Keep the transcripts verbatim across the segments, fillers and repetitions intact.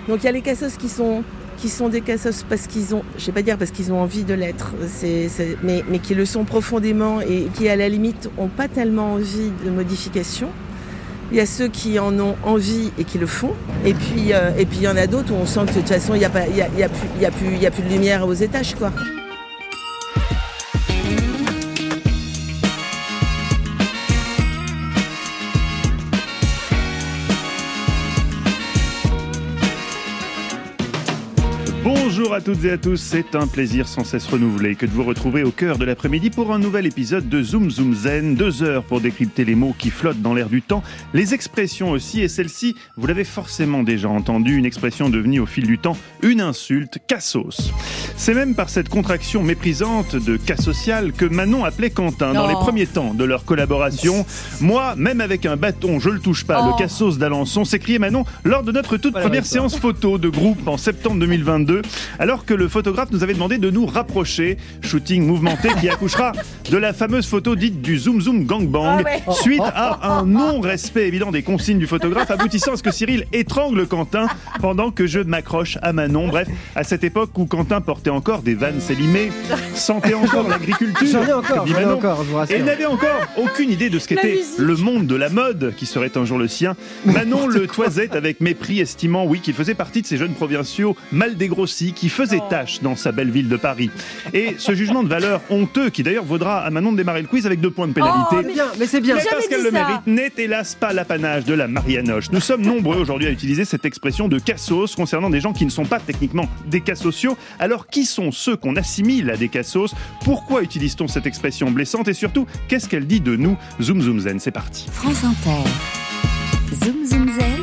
Donc il y a les cassos qui sont qui sont des cassos parce qu'ils ont, je vais pas dire parce qu'ils ont envie de l'être, c'est, c'est, mais, mais qui le sont profondément et qui à la limite ont pas tellement envie de modification. Il y a ceux qui en ont envie et qui le font, et puis euh, et puis il y en a d'autres où on sent que de toute façon il y a pas, il y a, il y a plus, il y a plus, il y a plus de lumière aux étages, quoi. Bonjour à toutes et à tous, c'est un plaisir sans cesse renouvelé que de vous retrouver au cœur de l'après-midi pour un nouvel épisode de Zoom Zoom Zen. Deux heures pour décrypter les mots qui flottent dans l'air du temps, les expressions aussi, et celle-ci, vous l'avez forcément déjà entendue, une expression devenue au fil du temps une insulte, cassos. C'est même par cette contraction méprisante de cas social que Manon appelait Quentin dans oh. les premiers temps de leur collaboration. Moi, même avec un bâton, je le touche pas, oh. le cassos d'Alençon, s'écriait Manon lors de notre toute voilà, première ouais, séance photo de groupe en septembre deux mille vingt-deux. Alors que le photographe nous avait demandé de nous rapprocher, shooting mouvementé qui accouchera de la fameuse photo dite du Zoom Zoom Gangbang, Ah ouais. suite à un non-respect évident des consignes du photographe, aboutissant à ce que Cyril étrangle Quentin pendant que je m'accroche à Manon. Bref, à cette époque où Quentin portait encore des vannes élimées, sentait encore l'agriculture, J'en ai encore, dit j'en ai Manon, encore, je vous rassure. et n'avait encore aucune idée de ce qu'était le monde de la mode, qui serait un jour le sien. Manon le toisait avec mépris, estimant, oui, qu'il faisait partie de ces jeunes provinciaux mal dégrossis, qui faisaient tâche dans sa belle ville de Paris. Et ce jugement de valeur honteux, qui d'ailleurs vaudra à Manon de démarrer le quiz avec deux points de pénalité. Oh, mais bien, mais c'est bien. Mais parce Jamais qu'elle dit le ça. mérite, n'est hélas pas l'apanage de la Marianoche. Nous sommes nombreux aujourd'hui à utiliser cette expression de cassos concernant des gens qui ne sont pas techniquement des cas sociaux. Alors qui sont ceux qu'on assimile à des cassos? Pourquoi utilise-t-on cette expression blessante? Et surtout, qu'est-ce qu'elle dit de nous? Zoom Zoom Zen, c'est parti. France Inter. Zoom Zoom Zen.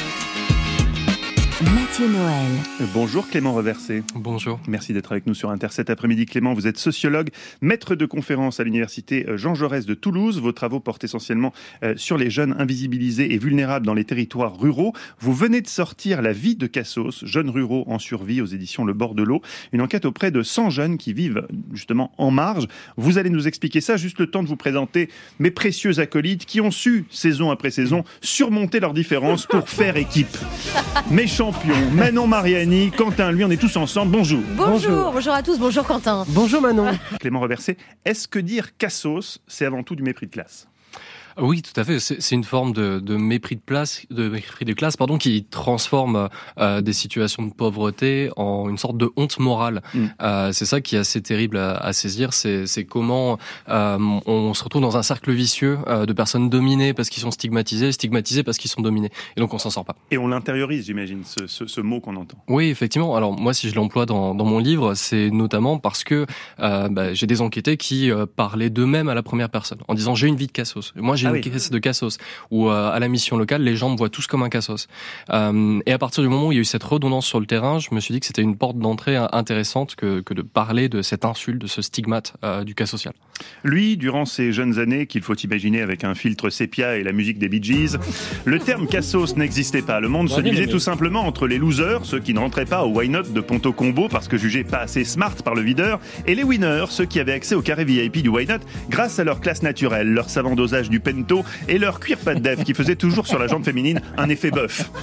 Mathieu Noël. Bonjour Clément Reversé. Bonjour. Merci d'être avec nous sur Inter cet après-midi. Clément, vous êtes sociologue, maître de conférences à l'université Jean Jaurès de Toulouse. Vos travaux portent essentiellement euh, sur les jeunes invisibilisés et vulnérables dans les territoires ruraux. Vous venez de sortir La vie de Cassos, jeunes ruraux en survie aux éditions Le Bord de l'eau. Une enquête auprès de cent jeunes qui vivent justement en marge. Vous allez nous expliquer ça, juste le temps de vous présenter mes précieux acolytes qui ont su, saison après saison, surmonter leurs différences pour faire équipe. Mes champions, Manon Mariani, Quentin, lui, on est tous ensemble. Bonjour. Bonjour, Bonjour. bonjour à tous, bonjour Quentin. Bonjour Manon. Clément Reversé, est-ce que dire cassos, c'est avant tout du mépris de classe? Oui, tout à fait. C'est, c'est une forme de, de mépris de place, de mépris de classe, pardon, qui transforme euh, des situations de pauvreté en une sorte de honte morale. Mm. Euh, c'est ça qui est assez terrible à, à saisir. C'est, c'est comment euh, on se retrouve dans un cercle vicieux euh, de personnes dominées parce qu'ils sont stigmatisés, stigmatisés parce qu'ils sont dominés. Et donc on s'en sort pas. Et on l'intériorise, j'imagine, ce, ce, ce mot qu'on entend. Oui, effectivement. Alors moi, si je l'emploie dans, dans mon livre, c'est notamment parce que euh, bah, j'ai des enquêtés qui euh, parlaient d'eux-mêmes à la première personne, en disant j'ai une vie de cassos. Moi, j'ai Ah une oui. caisse de cassos, où euh, à la mission locale, les gens me voient tous comme un cassos. Euh, et à partir du moment où il y a eu cette redondance sur le terrain, je me suis dit que c'était une porte d'entrée intéressante que, que de parler de cette insulte, de ce stigmate euh, du cas social. Lui, durant ses jeunes années, qu'il faut imaginer avec un filtre sépia et la musique des Bee Gees, le terme cassos n'existait pas. Le monde se divisait tout simplement entre les losers, ceux qui ne rentraient pas au Why Not de Ponto Combo parce que jugés pas assez smart par le videur, et les winners, ceux qui avaient accès au carré V I P du Why Not grâce à leur classe naturelle, leur savant dosage du Pento et leur cuir pas de dev qui faisait toujours sur la jambe féminine un effet bœuf.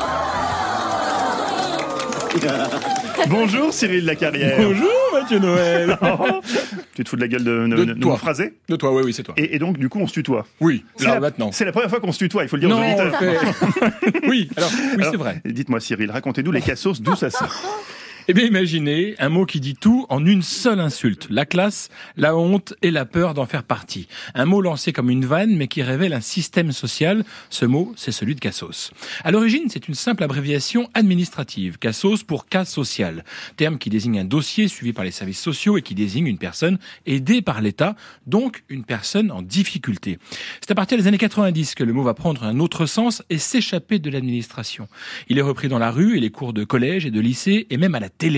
Bonjour Cyril Lacarrière. Bonjour Mathieu Noël. Oh, tu te fous de la gueule de, de, De de, de toi. mon phrasé? De toi, oui, oui, c'est toi. Et, et donc, du coup, on se tutoie. Oui, C'est là, la, maintenant. c'est la première fois qu'on se tutoie, il faut le dire Non, aux auditeurs. on fait- oui, alors, oui, Alors, c'est vrai. Dites-moi Cyril, racontez-nous les cassos, d'où ça sort? Eh bien, imaginez un mot qui dit tout en une seule insulte. La classe, la honte et la peur d'en faire partie. Un mot lancé comme une vanne, mais qui révèle un système social. Ce mot, c'est celui de cassos. À l'origine, c'est une simple abréviation administrative. Cassos pour cas social. Terme qui désigne un dossier suivi par les services sociaux et qui désigne une personne aidée par l'État, donc une personne en difficulté. C'est à partir des années quatre-vingt-dix que le mot va prendre un autre sens et s'échapper de l'administration. Il est repris dans la rue et les cours de collège et de lycée et même à la télé.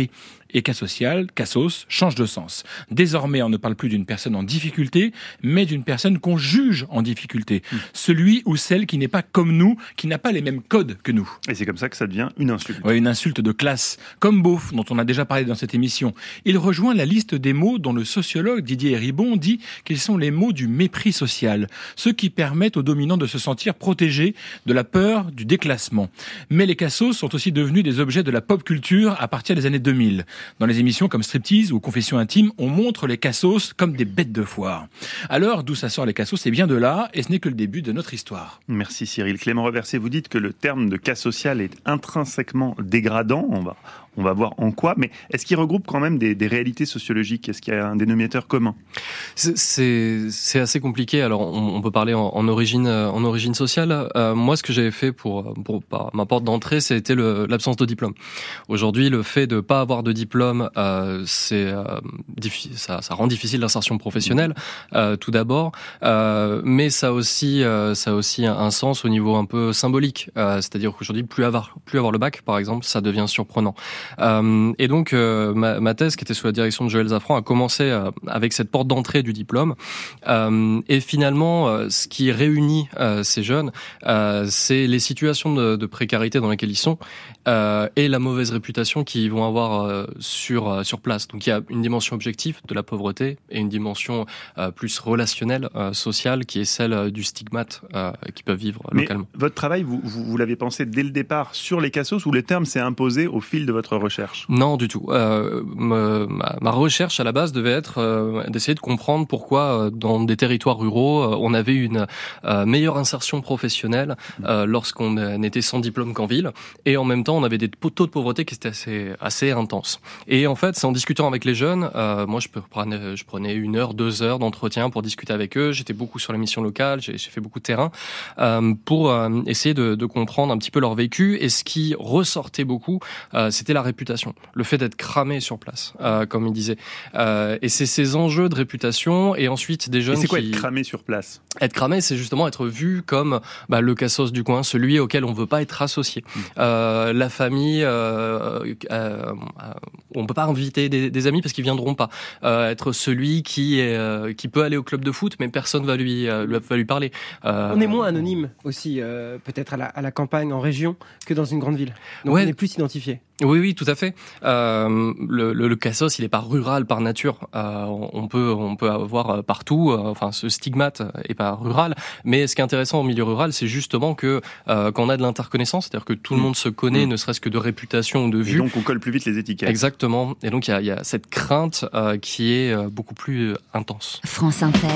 et cas social, cassos, change de sens. Désormais, on ne parle plus d'une personne en difficulté, mais d'une personne qu'on juge en difficulté. Mmh. Celui ou celle qui n'est pas comme nous, qui n'a pas les mêmes codes que nous. Et c'est comme ça que ça devient une insulte. Oui, une insulte de classe. Comme beauf, dont on a déjà parlé dans cette émission. Il rejoint la liste des mots dont le sociologue Didier Eribon dit qu'ils sont les mots du mépris social. Ceux qui permettent aux dominants de se sentir protégés de la peur du déclassement. Mais les cassos sont aussi devenus des objets de la pop culture à partir des années deux mille. Dans les émissions comme Striptease ou Confession intime, on montre les cassos comme des bêtes de foire. Alors, d'où ça sort les cassos, c'est bien de là, et ce n'est que le début de notre histoire. Merci Cyril. Clément Reversé, vous dites que le terme de cas social est intrinsèquement dégradant. On va, on va voir en quoi, mais est-ce qu'il regroupe quand même des, des réalités sociologiques ? Est-ce qu'il y a un dénominateur commun ? c'est, c'est, c'est assez compliqué. Alors, on, on peut parler en, en origine, en origine sociale. Euh, moi, ce que j'avais fait pour, pour, pour ma porte d'entrée, c'était le, l'absence de diplôme. Aujourd'hui, le fait de pas avoir de diplôme, euh, c'est euh, diffi- ça, ça rend difficile l'insertion professionnelle, euh, tout d'abord, euh, mais ça a aussi, euh, ça a aussi un, un sens au niveau un peu symbolique. Euh, c'est-à-dire qu'aujourd'hui, plus avoir, plus avoir le bac, par exemple, ça devient surprenant. Euh, et donc, euh, ma, ma thèse, qui était sous la direction de Joël Zafran, a commencé euh, avec cette porte d'entrée du diplôme. Euh, et finalement, euh, ce qui réunit euh, ces jeunes, euh, c'est les situations de, de précarité dans lesquelles ils sont euh, et la mauvaise réputation qu'ils vont avoir euh, sur euh, sur place. Donc, il y a une dimension objective de la pauvreté et une dimension euh, plus relationnelle, euh, sociale, qui est celle euh, du stigmate euh, qu'ils peuvent vivre Mais localement. Votre travail, vous, vous, vous l'avez pensé dès le départ sur les cassos, ou le terme s'est imposé au fil de votre recherche ? Non, du tout. Euh, ma, ma recherche à la base devait être euh, d'essayer de comprendre pourquoi euh, dans des territoires ruraux euh, on avait une euh, meilleure insertion professionnelle euh, lorsqu'on était sans diplôme qu'en ville, et en même temps on avait des taux de pauvreté qui étaient assez assez intenses. Et en fait, c'est en discutant avec les jeunes, euh, moi je prenais je prenais une heure, deux heures d'entretien pour discuter avec eux. J'étais beaucoup sur les missions locales, j'ai, j'ai fait beaucoup de terrain euh, pour euh, essayer de, de comprendre un petit peu leur vécu. Et ce qui ressortait beaucoup, euh, c'était la réputation, le fait d'être cramé sur place, euh, comme il disait. Euh, et c'est ces enjeux de réputation, et ensuite des jeunes et c'est quoi qui... être cramé sur place ? Être cramé, c'est justement être vu comme bah, le cassos du coin, celui auquel on veut pas être associé. Mmh. Euh, la famille, euh, euh, on peut pas inviter des, des amis parce qu'ils viendront pas. Euh, être celui qui est, euh, qui peut aller au club de foot, mais personne va lui, euh, va lui parler. Euh, on est moins anonyme aussi, euh, peut-être à la, à la campagne, en région, que dans une grande ville. Donc ouais. On est plus identifié. Oui, oui, tout à fait. Euh, le, le, le cassos, il est pas rural par nature. Euh, on peut, on peut avoir partout. Euh, enfin, ce stigmate est pas rural. Mais ce qui est intéressant au milieu rural, c'est justement que euh, quand on a de l'interconnaissance, c'est-à-dire que tout le monde se connaît, mmh. ne serait-ce que de réputation ou de vue. Et donc on colle plus vite les étiquettes. Exactement. Et donc il y a, y a cette crainte euh, qui est euh, beaucoup plus euh, intense. France Inter,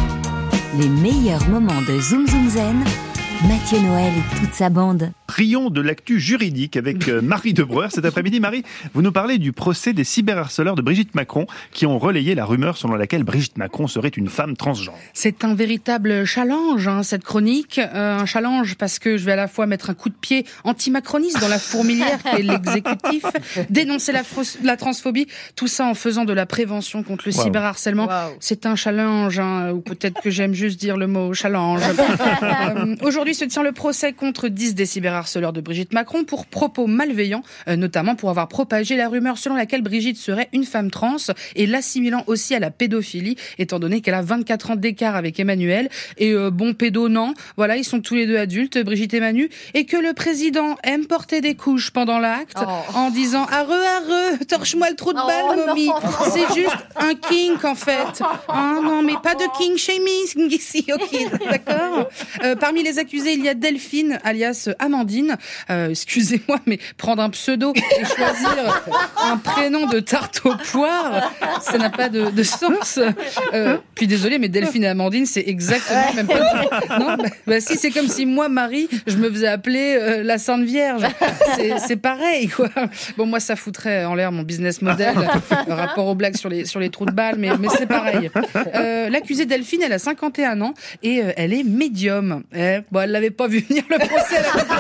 les meilleurs moments de Zoom Zoom Zen. Mathieu Noël et toute sa bande. Rions de l'actu juridique avec Marie Debreuer. Cet après-midi, Marie, vous nous parlez du procès des cyberharceleurs de Brigitte Macron qui ont relayé la rumeur selon laquelle Brigitte Macron serait une femme transgenre. C'est un véritable challenge, hein, cette chronique. Euh, un challenge parce que je vais à la fois mettre un coup de pied anti-macroniste dans la fourmilière qui est l'exécutif, dénoncer la, fausse, la transphobie, tout ça en faisant de la prévention contre le wow. cyberharcèlement. Wow. C'est un challenge, hein, ou peut-être que j'aime juste dire le mot challenge. euh, aujourd'hui, se tient le procès contre dix des cyberharceleurs de Brigitte Macron pour propos malveillants, euh, notamment pour avoir propagé la rumeur selon laquelle Brigitte serait une femme trans et l'assimilant aussi à la pédophilie, étant donné qu'elle a vingt-quatre ans d'écart avec Emmanuel. Et euh, bon, pédo, non. Voilà, ils sont tous les deux adultes, Brigitte et Manu, et que le président aime porter des couches pendant l'acte oh. en disant « Arre, arre, torche-moi le trou de balle, oh, momie. C'est juste un kink, en fait. Ah non, mais pas de king shaming ici, ok, d'accord euh, ?» Parmi les accusés, il y a Delphine, alias Amandine. Euh, excusez-moi, mais prendre un pseudo et choisir un prénom de tarte aux poires, ça n'a pas de, de sens. Euh, puis désolé, mais Delphine et Amandine, c'est exactement même pas. Non, bah, bah si, c'est comme si moi, Marie, je me faisais appeler euh, la Sainte Vierge. C'est, c'est pareil, quoi. Bon, moi, ça foutrait en l'air mon business model, euh, rapport aux blagues sur les sur les trous de balles, mais mais c'est pareil. Euh, l'accusée Delphine, elle a cinquante et un ans et euh, elle est médium. Eh, bon, elle l'avait pas vu venir le procès à la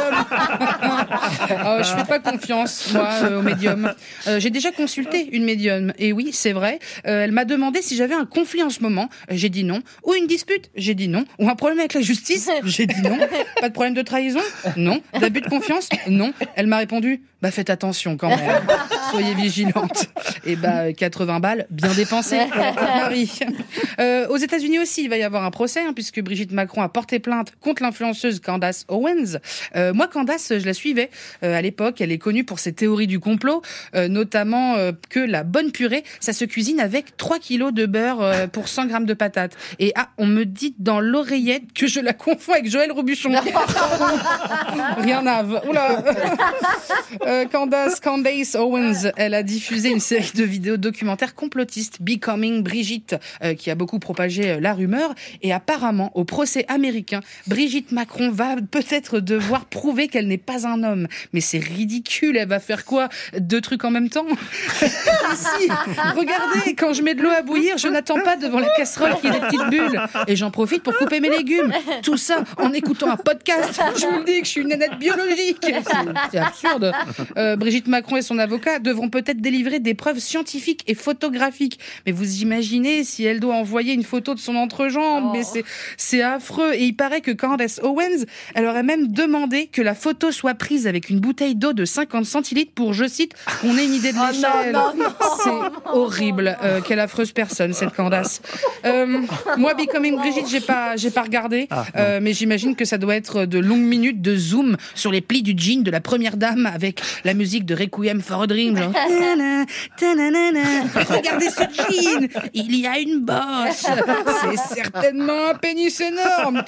médium. Oh, je fais pas confiance, moi, euh, au médium. Euh, j'ai déjà consulté une médium, et oui, c'est vrai. Euh, elle m'a demandé si j'avais un conflit en ce moment. J'ai dit non. Ou une dispute. J'ai dit non. Ou un problème avec la justice. J'ai dit non. Pas de problème de trahison. Non. D'abus de confiance. Non. Elle m'a répondu, bah faites attention quand même. soyez vigilante. Et bah, quatre-vingts balles, bien dépensées, Marie. Euh, aux États-Unis aussi, il va y avoir un procès, hein, puisque Brigitte Macron a porté plainte contre l'influenceuse Candace Owens. Euh, moi, Candace, je la suivais euh, à l'époque. Elle est connue pour ses théories du complot, euh, notamment euh, que la bonne purée, ça se cuisine avec trois kilos de beurre euh, pour cent grammes de patates. Et ah, on me dit dans l'oreillette que je la confonds avec Joël Robuchon. Rien à voir. Oula. euh, Candace, Candace Owens, elle a diffusé une série de vidéos documentaires complotistes, Becoming Brigitte, euh, qui a beaucoup propagé euh, la rumeur. Et apparemment, au procès américain, Brigitte Macron va peut-être devoir prouver qu'elle n'est pas un homme. Mais c'est ridicule, elle va faire quoi? Deux trucs en même temps? Si, regardez, quand je mets de l'eau à bouillir, je n'attends pas devant la casserole qui ait des petites bulles. Et j'en profite pour couper mes légumes. Tout ça en écoutant un podcast. Je vous le dis que je suis une nénette biologique. C'est, c'est absurde. Euh, Brigitte Macron et son avocat devront peut-être délivrer des preuves scientifiques et photographiques. Mais vous imaginez si elle doit envoyer une photo de son entrejambe? Oh. Mais c'est, c'est affreux. Et il paraît que Candace Owens, elle aurait même demandé que la photo soit prise avec une bouteille d'eau de cinquante centilitres pour, je cite, qu'on ait une idée de l'échelle. Oh non, non, non. C'est horrible. Euh, quelle affreuse personne, cette Candace. Euh, moi, Becoming Brigitte, j'ai pas, j'ai pas regardé, ah, euh, mais j'imagine que ça doit être de longues minutes de zoom sur les plis du jean de la première dame avec la musique de Requiem for a Dream. Genre. Tana, tanana. Regardez ce jean, il y a une bosse. C'est certainement un pénis énorme.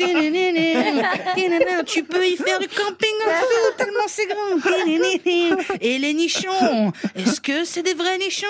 Tu peux y faire du camping en dessous, tellement c'est grand. Et les nichons, est-ce que c'est des vrais nichons?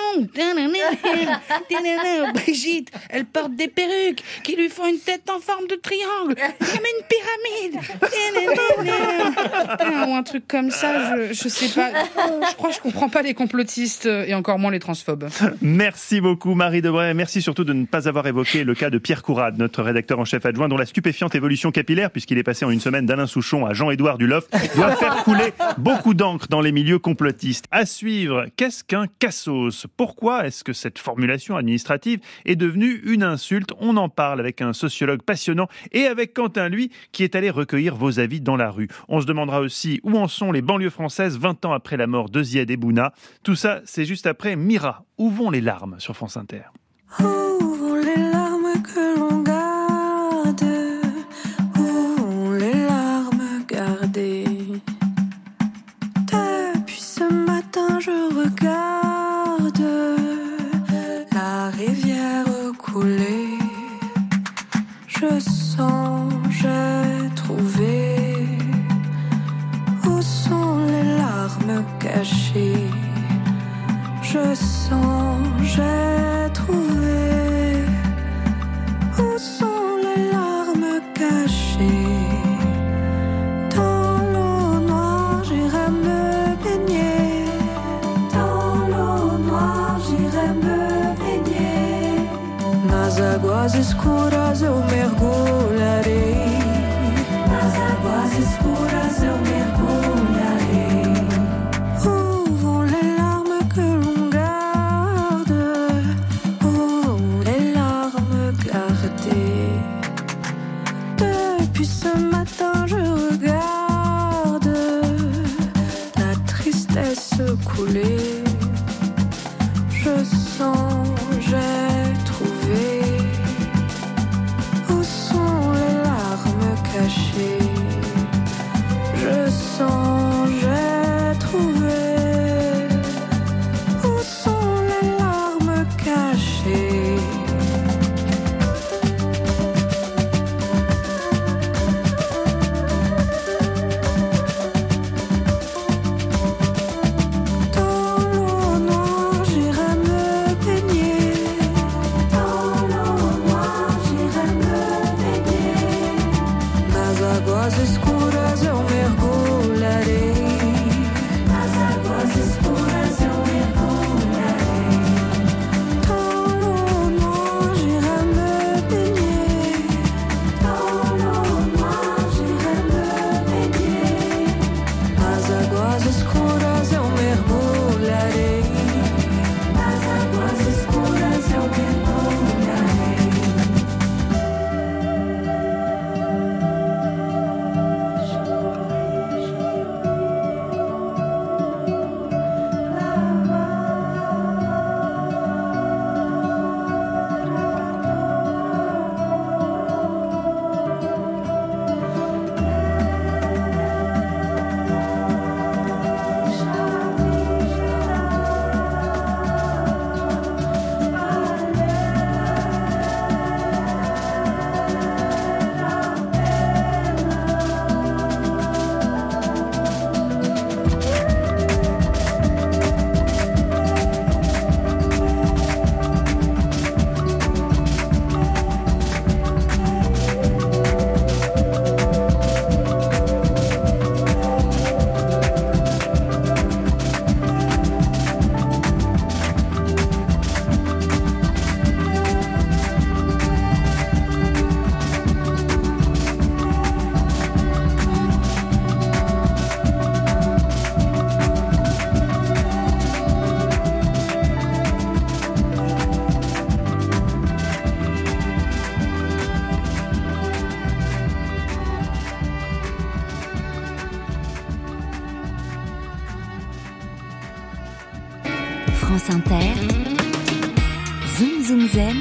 Brigitte, elle porte des perruques qui lui font une tête en forme de triangle, comme une pyramide. Ou un truc comme ça, je, je sais pas. Je crois que je comprends pas les complotistes et encore moins les transphobes. Merci beaucoup Marie Debray. Merci surtout de ne pas avoir évoqué le cas de Pierre Courade, notre rédacteur en chef adjoint, dont la stupéfiante évolution capillaire, puisqu'il est passé en une semaine d'Alain Souchon à Jean-Édouard Dulof, doit faire couler beaucoup d'encre dans les milieux complotistes. À suivre, qu'est-ce qu'un cassos? Pourquoi est-ce que cette formulation administrative est devenue une insulte? On en parle avec un sociologue passionnant et avec Quentin, lui, qui est allé recueillir vos avis dans la rue. On se demandera aussi où en sont les banlieues françaises vingt ans après la mort de Zied Ebouna. Tout ça, c'est juste après Mira. Où vont les larmes sur France Inter? Où vont les larmes que l'on garde? Où vont les larmes gardées? Depuis ce matin, je regarde la rivière couler. Je sens, j'ai trouvé. Où sont les larmes cachées? Je sens, j'ai trouvé. Où sont les larmes cachées? Dans l'eau noire, j'irai me baigner. Dans l'eau noire, j'irai me baigner. Nas águas escuras eu mergulharei. Nas águas escuras eu mergulharei. Où vont les larmes que l'on garde? Où vont les larmes gardées? Depuis ce matin je regarde la tristesse couler. Je sens, j'ai trouvé. Où sont les larmes cachées? Je sens, j'ai trouvé. Où sont les larmes cachées? Dans France Inter, Zoom Zoom Zen,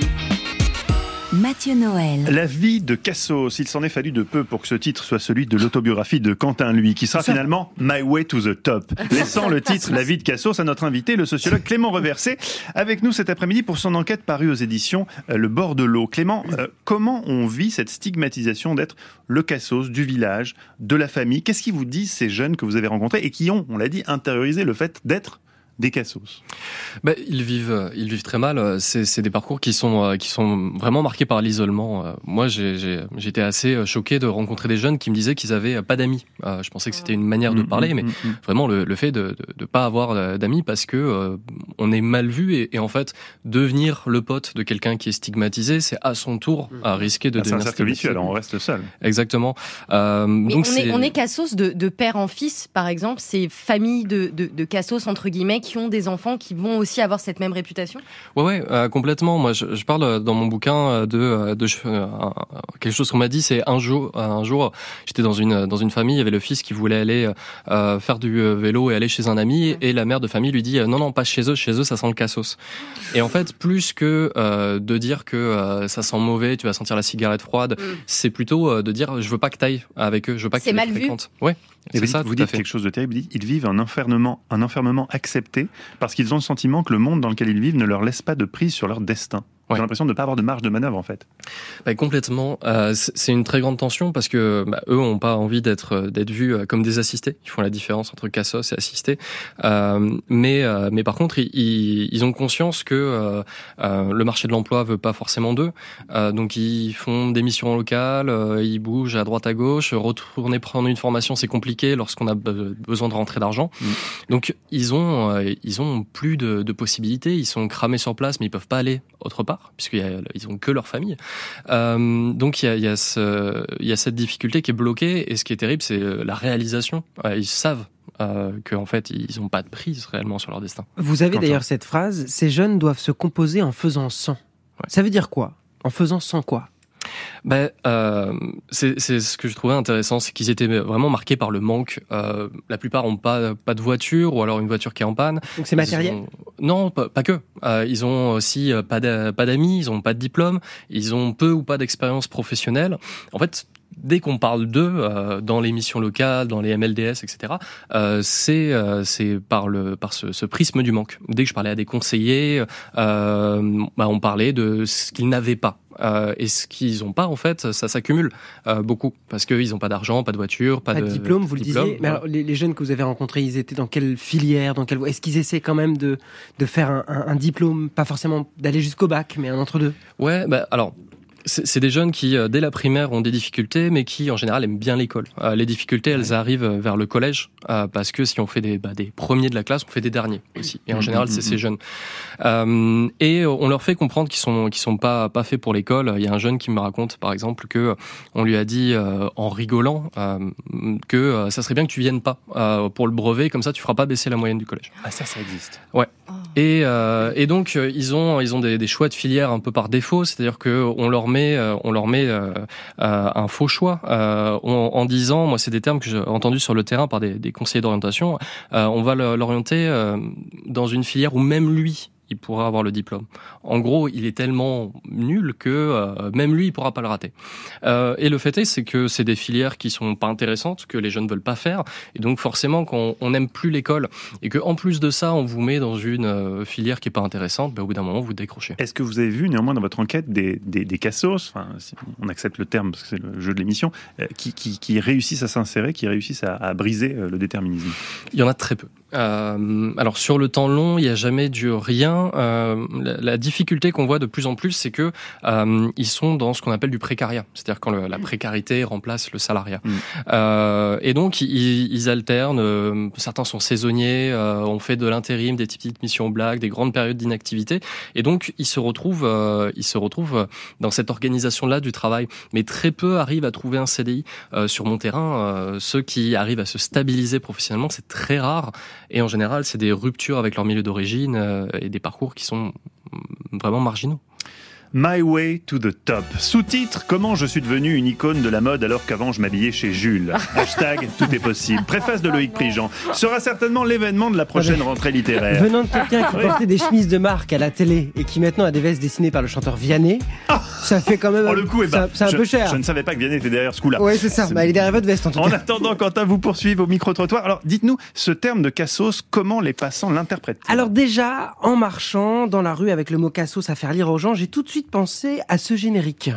Mathieu Noël. La vie de Cassos, il s'en est fallu de peu pour que ce titre soit celui de l'autobiographie de Quentin Lui, qui sera finalement My Way to the Top. Laissant le titre La vie de Cassos à notre invité, le sociologue Clément Reversé, avec nous cet après-midi pour son enquête parue aux éditions Le Bord de l'eau. Clément, euh, comment on vit cette stigmatisation d'être le Cassos du village, de la famille? Qu'est-ce qui vous disent ces jeunes que vous avez rencontrés et qui ont, on l'a dit, intériorisé le fait d'être des Cassos? Ben, ils vivent, ils vivent très mal. C'est, c'est des parcours qui sont, qui sont vraiment marqués par l'isolement. Moi, j'ai, j'ai, j'étais assez choqué de rencontrer des jeunes qui me disaient qu'ils avaient pas d'amis. Je pensais que c'était une manière de parler, mais vraiment le, le fait de, de, de pas avoir d'amis parce que euh, on est mal vu et, et en fait devenir le pote de quelqu'un qui est stigmatisé, c'est à son tour à risquer de ah, devenir c'est un cercle vicieux, alors on reste seul. Exactement. Euh, mais donc on, c'est... est, on est Cassos de, de père en fils, par exemple. C'est famille de, de, de Cassos entre guillemets qui ont des enfants qui vont aussi avoir cette même réputation. Ouais, ouais, euh, complètement. Moi, je, je parle dans mon bouquin de, de euh, quelque chose qu'on m'a dit. C'est un jour, un jour, j'étais dans une dans une famille. Il y avait le fils qui voulait aller euh, faire du vélo et aller chez un ami, et la mère de famille lui dit euh, non, non, pas chez eux. Chez eux, ça sent le Cassos. Et en fait, plus que euh, de dire que euh, ça sent mauvais, tu vas sentir la cigarette froide, mm. c'est plutôt euh, de dire je veux pas que t'ailles avec eux, je veux pas que tu les fréquentes. Ouais. Et vous, ça, dites, vous dites quelque chose de terrible. Ils vivent un enfermement, un enfermement accepté parce qu'ils ont le sentiment que le monde dans lequel ils vivent ne leur laisse pas de prise sur leur destin. J'ai ouais. l'impression de ne pas avoir de marge de manœuvre, en fait. Bah, complètement. Euh, c'est une très grande tension parce que bah, eux n'ont pas envie d'être d'être vus comme des assistés. Ils font la différence entre Cassos et assistés. Euh, mais euh, mais par contre, ils, ils ont conscience que euh, euh, le marché de l'emploi veut pas forcément d'eux. Euh, donc ils font des missions locales, euh, ils bougent à droite à gauche. Retourner prendre une formation, c'est compliqué lorsqu'on a besoin de rentrer d'argent. Mmh. Donc ils ont euh, ils ont plus de, de possibilités. Ils sont cramés sur place, mais ils peuvent pas aller autre part, puisqu'ils ont que leur famille. Euh, donc il y a, il y a ce, il y a cette difficulté qui est bloquée, et ce qui est terrible, c'est la réalisation. Euh, ils savent euh, qu'en fait, ils n'ont pas de prise réellement sur leur destin. Vous avez d'ailleurs cette phrase, ces jeunes doivent se composer en faisant sans. Ouais. Ça veut dire quoi? En faisant sans quoi? Ben, euh, c'est, c'est ce que je trouvais intéressant, c'est qu'ils étaient vraiment marqués par le manque. Euh, la plupart ont pas pas de voiture, ou alors une voiture qui est en panne. Donc c'est matériel? Ont... Non, pas, pas que. Euh, ils ont aussi pas d'a, pas d'amis, ils ont pas de diplôme, ils ont peu ou pas d'expérience professionnelle. En fait, dès qu'on parle d'eux euh, dans les missions locales, dans les M L D S, et cetera, euh, c'est euh, c'est par le par ce, ce prisme du manque. Dès que je parlais à des conseillers, euh, bah, on parlait de ce qu'ils n'avaient pas. Euh, et ce qu'ils n'ont pas, en fait, ça s'accumule euh, beaucoup, parce qu'ils n'ont pas d'argent, pas de voiture, pas, pas de, de diplôme, vous le diplôme, disiez. Mais alors, les, les jeunes que vous avez rencontrés, ils étaient dans quelle filière, dans quelle voie? Est-ce qu'ils essaient quand même de de faire un, un, un diplôme, pas forcément d'aller jusqu'au bac, mais un entre-deux? Ouais, bah alors. C'est, c'est des jeunes qui, euh, dès la primaire, ont des difficultés, mais qui, en général, aiment bien l'école. Euh, les difficultés, elles arrivent vers le collège, euh, parce que si on fait des, bah, des premiers de la classe, on fait des derniers aussi. Et en général, c'est ces jeunes. Euh, et on leur fait comprendre qu'ils sont, qu'ils sont pas, pas faits pour l'école. Il y a un jeune qui me raconte, par exemple, que on lui a dit, euh, en rigolant, euh, que euh, ça serait bien que tu viennes pas euh, pour le brevet, comme ça, tu feras pas baisser la moyenne du collège. Ah, ça, ça existe. Ouais. Oh. Et, euh, et donc, ils ont, ils ont des, des choix de filière un peu par défaut, c'est-à-dire que on leur met, on leur met euh, euh, un faux choix euh, en, en disant, moi c'est des termes que j'ai entendus sur le terrain par des, des conseillers d'orientation, euh, on va l'orienter euh, dans une filière où même lui il pourra avoir le diplôme. En gros, il est tellement nul que euh, même lui, il pourra pas le rater. Euh, et le fait est, c'est que c'est des filières qui sont pas intéressantes, que les jeunes veulent pas faire, et donc forcément, quand on n'aime plus l'école, et que en plus de ça, on vous met dans une euh, filière qui est pas intéressante, ben, au bout d'un moment, vous décrochez. Est-ce que vous avez vu néanmoins dans votre enquête des, des, des Cassos, enfin, on accepte le terme parce que c'est le jeu de l'émission, euh, qui, qui, qui réussissent à s'insérer, qui réussissent à, à briser euh, le déterminisme? Il y en a très peu. Euh, alors sur le temps long, il n'y a jamais du rien. Euh, la, la difficulté qu'on voit de plus en plus, c'est que euh, ils sont dans ce qu'on appelle du précariat, c'est-à-dire quand le, la précarité remplace le salariat. Mmh. Euh, et donc ils, ils alternent. Euh, certains sont saisonniers, euh, on fait de l'intérim, des petites missions blagues, des grandes périodes d'inactivité. Et donc ils se retrouvent, euh, ils se retrouvent dans cette organisation-là du travail. Mais très peu arrivent à trouver un C D I. Euh, sur mon terrain, euh, ceux qui arrivent à se stabiliser professionnellement, c'est très rare. Et en général, c'est des ruptures avec leur milieu d'origine euh, et des parcours qui sont vraiment marginaux. My Way to the Top. Sous-titre, comment je suis devenu une icône de la mode alors qu'avant je m'habillais chez Jules. Hashtag tout est possible. Préface de Loïc Prigent. Sera certainement l'événement de la prochaine rentrée littéraire. Venant de quelqu'un qui portait des chemises de marque à la télé et qui maintenant a des vestes dessinées par le chanteur Vianney, ah ça fait quand même oh, le coup est bas. C'est un je, peu cher. Je ne savais pas que Vianney était derrière ce coup-là. Ouais, c'est ça. C'est... Bah, il est derrière votre veste en tout en cas. En attendant, Quentin, vous poursuivez au micro-trottoir. Alors, dites-nous, ce terme de cassos, comment les passants l'interprètent-ils ? Alors déjà, en marchant dans la rue avec le mot cassos à faire lire aux gens, j'ai tout de suite pensé à ce générique.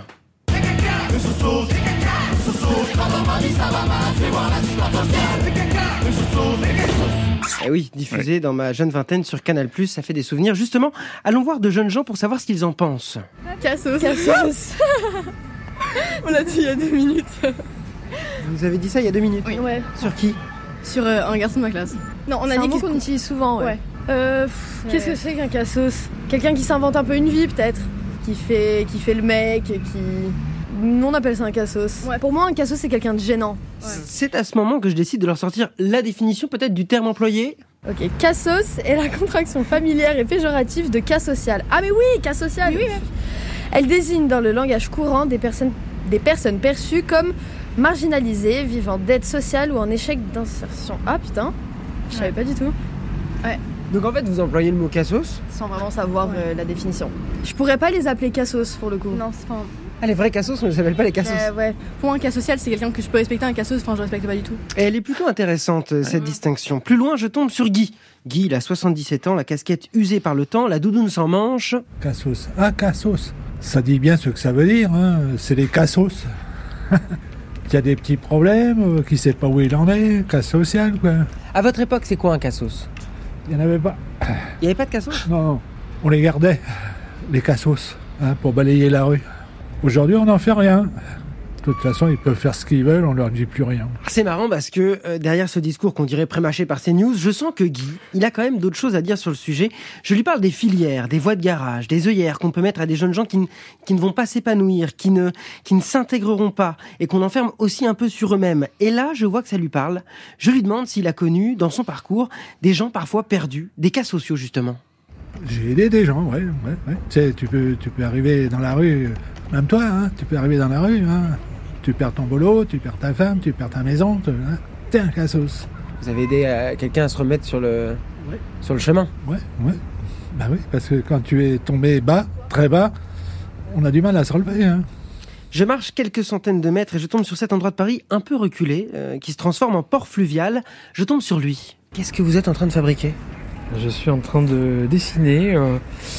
Eh oui, diffusé ouais. dans ma jeune vingtaine sur Canal plus, ça fait des souvenirs. Justement, allons voir de jeunes gens pour savoir ce qu'ils en pensent. Cassos. Cassos. On l'a dit il y a deux minutes. Vous avez dit ça il y a deux minutes ? Oui. Ouais. Sur qui ? Sur euh, un garçon de ma classe. Non, on a dit qu'on utilise souvent, ouais. ouais. Euh, pff, ouais. Qu'est-ce que c'est qu'un cassos ? Quelqu'un qui s'invente un peu une vie, peut-être. Qui fait, qui fait le mec, qui... Nous, on appelle ça un cassos. Ouais. Pour moi, un cassos, c'est quelqu'un de gênant. Ouais. C'est à ce moment que je décide de leur sortir la définition, peut-être, du terme employé. Ok, cassos est la contraction familière et péjorative de cas social. Ah mais oui, cas social. Oui, oui. Elle désigne dans le langage courant des personnes, des personnes perçues comme marginalisées, vivant d'aide sociale ou en échec d'insertion. Ah putain, je savais ouais. pas du tout. Ouais. Donc en fait, vous employez le mot cassos sans vraiment savoir ouais. euh, la définition. Je pourrais pas les appeler cassos pour le coup. Non, c'est pas... Ah, les vrais cassos, on ne les appelle pas les cassos. Euh, ouais. Pour moi, un cas social, c'est quelqu'un que je peux respecter. Un cassos, enfin, je respecte pas du tout. Et elle est plutôt intéressante, cette mmh. distinction. Plus loin, je tombe sur Guy. Guy, il a soixante-dix-sept ans, la casquette usée par le temps, la doudoune sans manche. Cassos. Ah, cassos. Ça dit bien ce que ça veut dire, hein. C'est les cassos. Il y a des petits problèmes, euh, qui ne sait pas où il en est, cas social, quoi. À votre époque, c'est quoi un cassos ? Il n'y en avait pas. Il n'y avait pas de cassos ? Non, non. On les gardait, les cassos, hein, pour balayer la rue. Aujourd'hui, on n'en fait rien. De toute façon, ils peuvent faire ce qu'ils veulent, on leur dit plus rien. C'est marrant parce que euh, derrière ce discours qu'on dirait prémâché par CNews, je sens que Guy, il a quand même d'autres choses à dire sur le sujet. Je lui parle des filières, des voies de garage, des œillères qu'on peut mettre à des jeunes gens qui, n- qui ne vont pas s'épanouir, qui ne, qui ne s'intégreront pas et qu'on enferme aussi un peu sur eux-mêmes. Et là, je vois que ça lui parle. Je lui demande s'il a connu, dans son parcours, des gens parfois perdus, des cas sociaux justement. J'ai aidé des gens, ouais, ouais, ouais. Tu sais, tu peux, tu peux arriver dans la rue, même toi, hein, tu peux arriver dans la rue, hein, tu perds ton boulot, tu perds ta femme, tu perds ta maison, tu, hein, t'es un cassos. Vous avez aidé euh, quelqu'un à se remettre sur le, ouais. sur le chemin ? Ouais, ouais. Bah oui, parce que quand tu es tombé bas, très bas, on a du mal à se relever, hein. Je marche quelques centaines de mètres et je tombe sur cet endroit de Paris un peu reculé, euh, qui se transforme en port fluvial. Je tombe sur lui. Qu'est-ce que vous êtes en train de fabriquer ? Je suis en train de dessiner euh,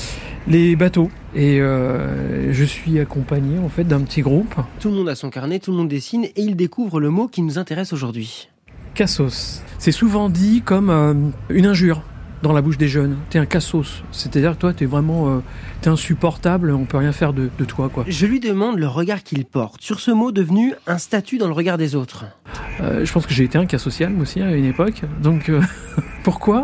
les bateaux et euh, je suis accompagné en fait d'un petit groupe. Tout le monde a son carnet, tout le monde dessine et il découvre le mot qui nous intéresse aujourd'hui. Cassos. C'est souvent dit comme euh, une injure dans la bouche des jeunes. T'es un cassos. C'est-à-dire que toi, t'es vraiment euh, t'es insupportable, on peut rien faire de, de toi, quoi. Je lui demande le regard qu'il porte sur ce mot devenu un statut dans le regard des autres. Euh, je pense que j'ai été un cas social, moi aussi, à une époque. Donc, euh, pourquoi ?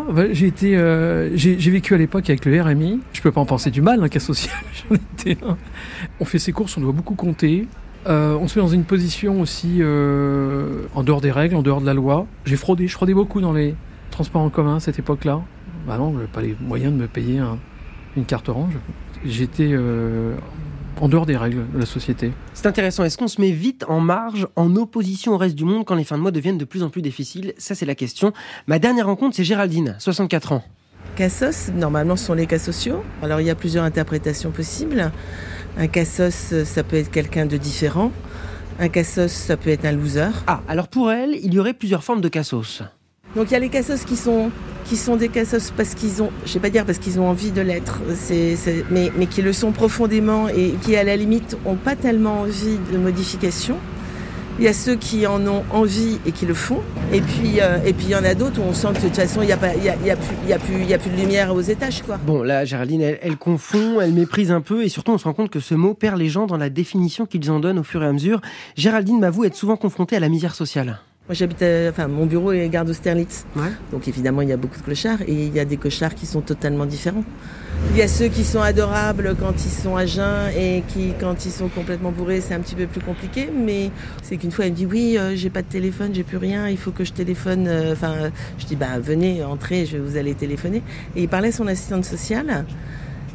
J'ai été, euh, j'ai, j'ai vécu à l'époque avec le R M I. Je peux pas en penser du mal, un cas social. J'en étais un. On fait ses courses, on doit beaucoup compter. Euh, on se met dans une position aussi euh, en dehors des règles, en dehors de la loi. J'ai fraudé, je fraudais beaucoup dans les transports en commun à cette époque-là. Bah non, j'avais pas les moyens de me payer un, une carte orange. J'étais euh, en dehors des règles de la société. C'est intéressant. Est-ce qu'on se met vite en marge, en opposition au reste du monde quand les fins de mois deviennent de plus en plus difficiles ? Ça, c'est la question. Ma dernière rencontre, c'est Géraldine, soixante-quatre ans. Cassos, normalement, ce sont les cas sociaux. Alors, il y a plusieurs interprétations possibles. Un cassos, ça peut être quelqu'un de différent. Un cassos, ça peut être un loser. Ah, alors pour elle, il y aurait plusieurs formes de cassos. Donc il y a les cassos qui sont qui sont des cassos parce qu'ils ont, je vais pas dire parce qu'ils ont envie de l'être, c'est, c'est, mais mais qui le sont profondément et qui à la limite ont pas tellement envie de modification. Il y a ceux qui en ont envie et qui le font, et puis euh, et puis il y en a d'autres où on sent que de toute façon il y a pas il y a, il y a plus il y a plus il y a plus de lumière aux étages, quoi. Bon, là Géraldine, elle, elle confond, elle méprise un peu et surtout on se rend compte que ce mot perd les gens dans la définition qu'ils en donnent au fur et à mesure. Géraldine m'avoue être souvent confrontée à la misère sociale. Moi, j'habite, à, enfin, mon bureau est gare d'Austerlitz. Ouais. Donc, évidemment, il y a beaucoup de clochards et il y a des clochards qui sont totalement différents. Il y a ceux qui sont adorables quand ils sont à jeun et qui, quand ils sont complètement bourrés, c'est un petit peu plus compliqué. Mais c'est qu'une fois, elle me dit, oui, euh, j'ai pas de téléphone, j'ai plus rien, il faut que je téléphone. Enfin, euh, je dis, bah, venez, entrez, je, vous allez téléphoner. Et il parlait à son assistante sociale.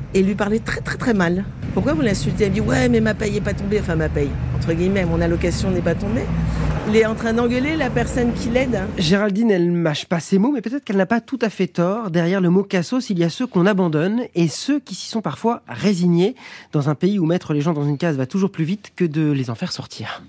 et lui parlait très très très mal. Pourquoi vous l'insultez ? Elle me dit ouais mais ma paye n'est pas tombée, enfin ma paye, entre guillemets, mon allocation n'est pas tombée. Il est en train d'engueuler la personne qui l'aide. Géraldine, elle mâche pas ses mots, mais peut-être qu'elle n'a pas tout à fait tort. Derrière le mot cassos, il y a ceux qu'on abandonne et ceux qui s'y sont parfois résignés. Dans un pays où mettre les gens dans une case va toujours plus vite que de les en faire sortir.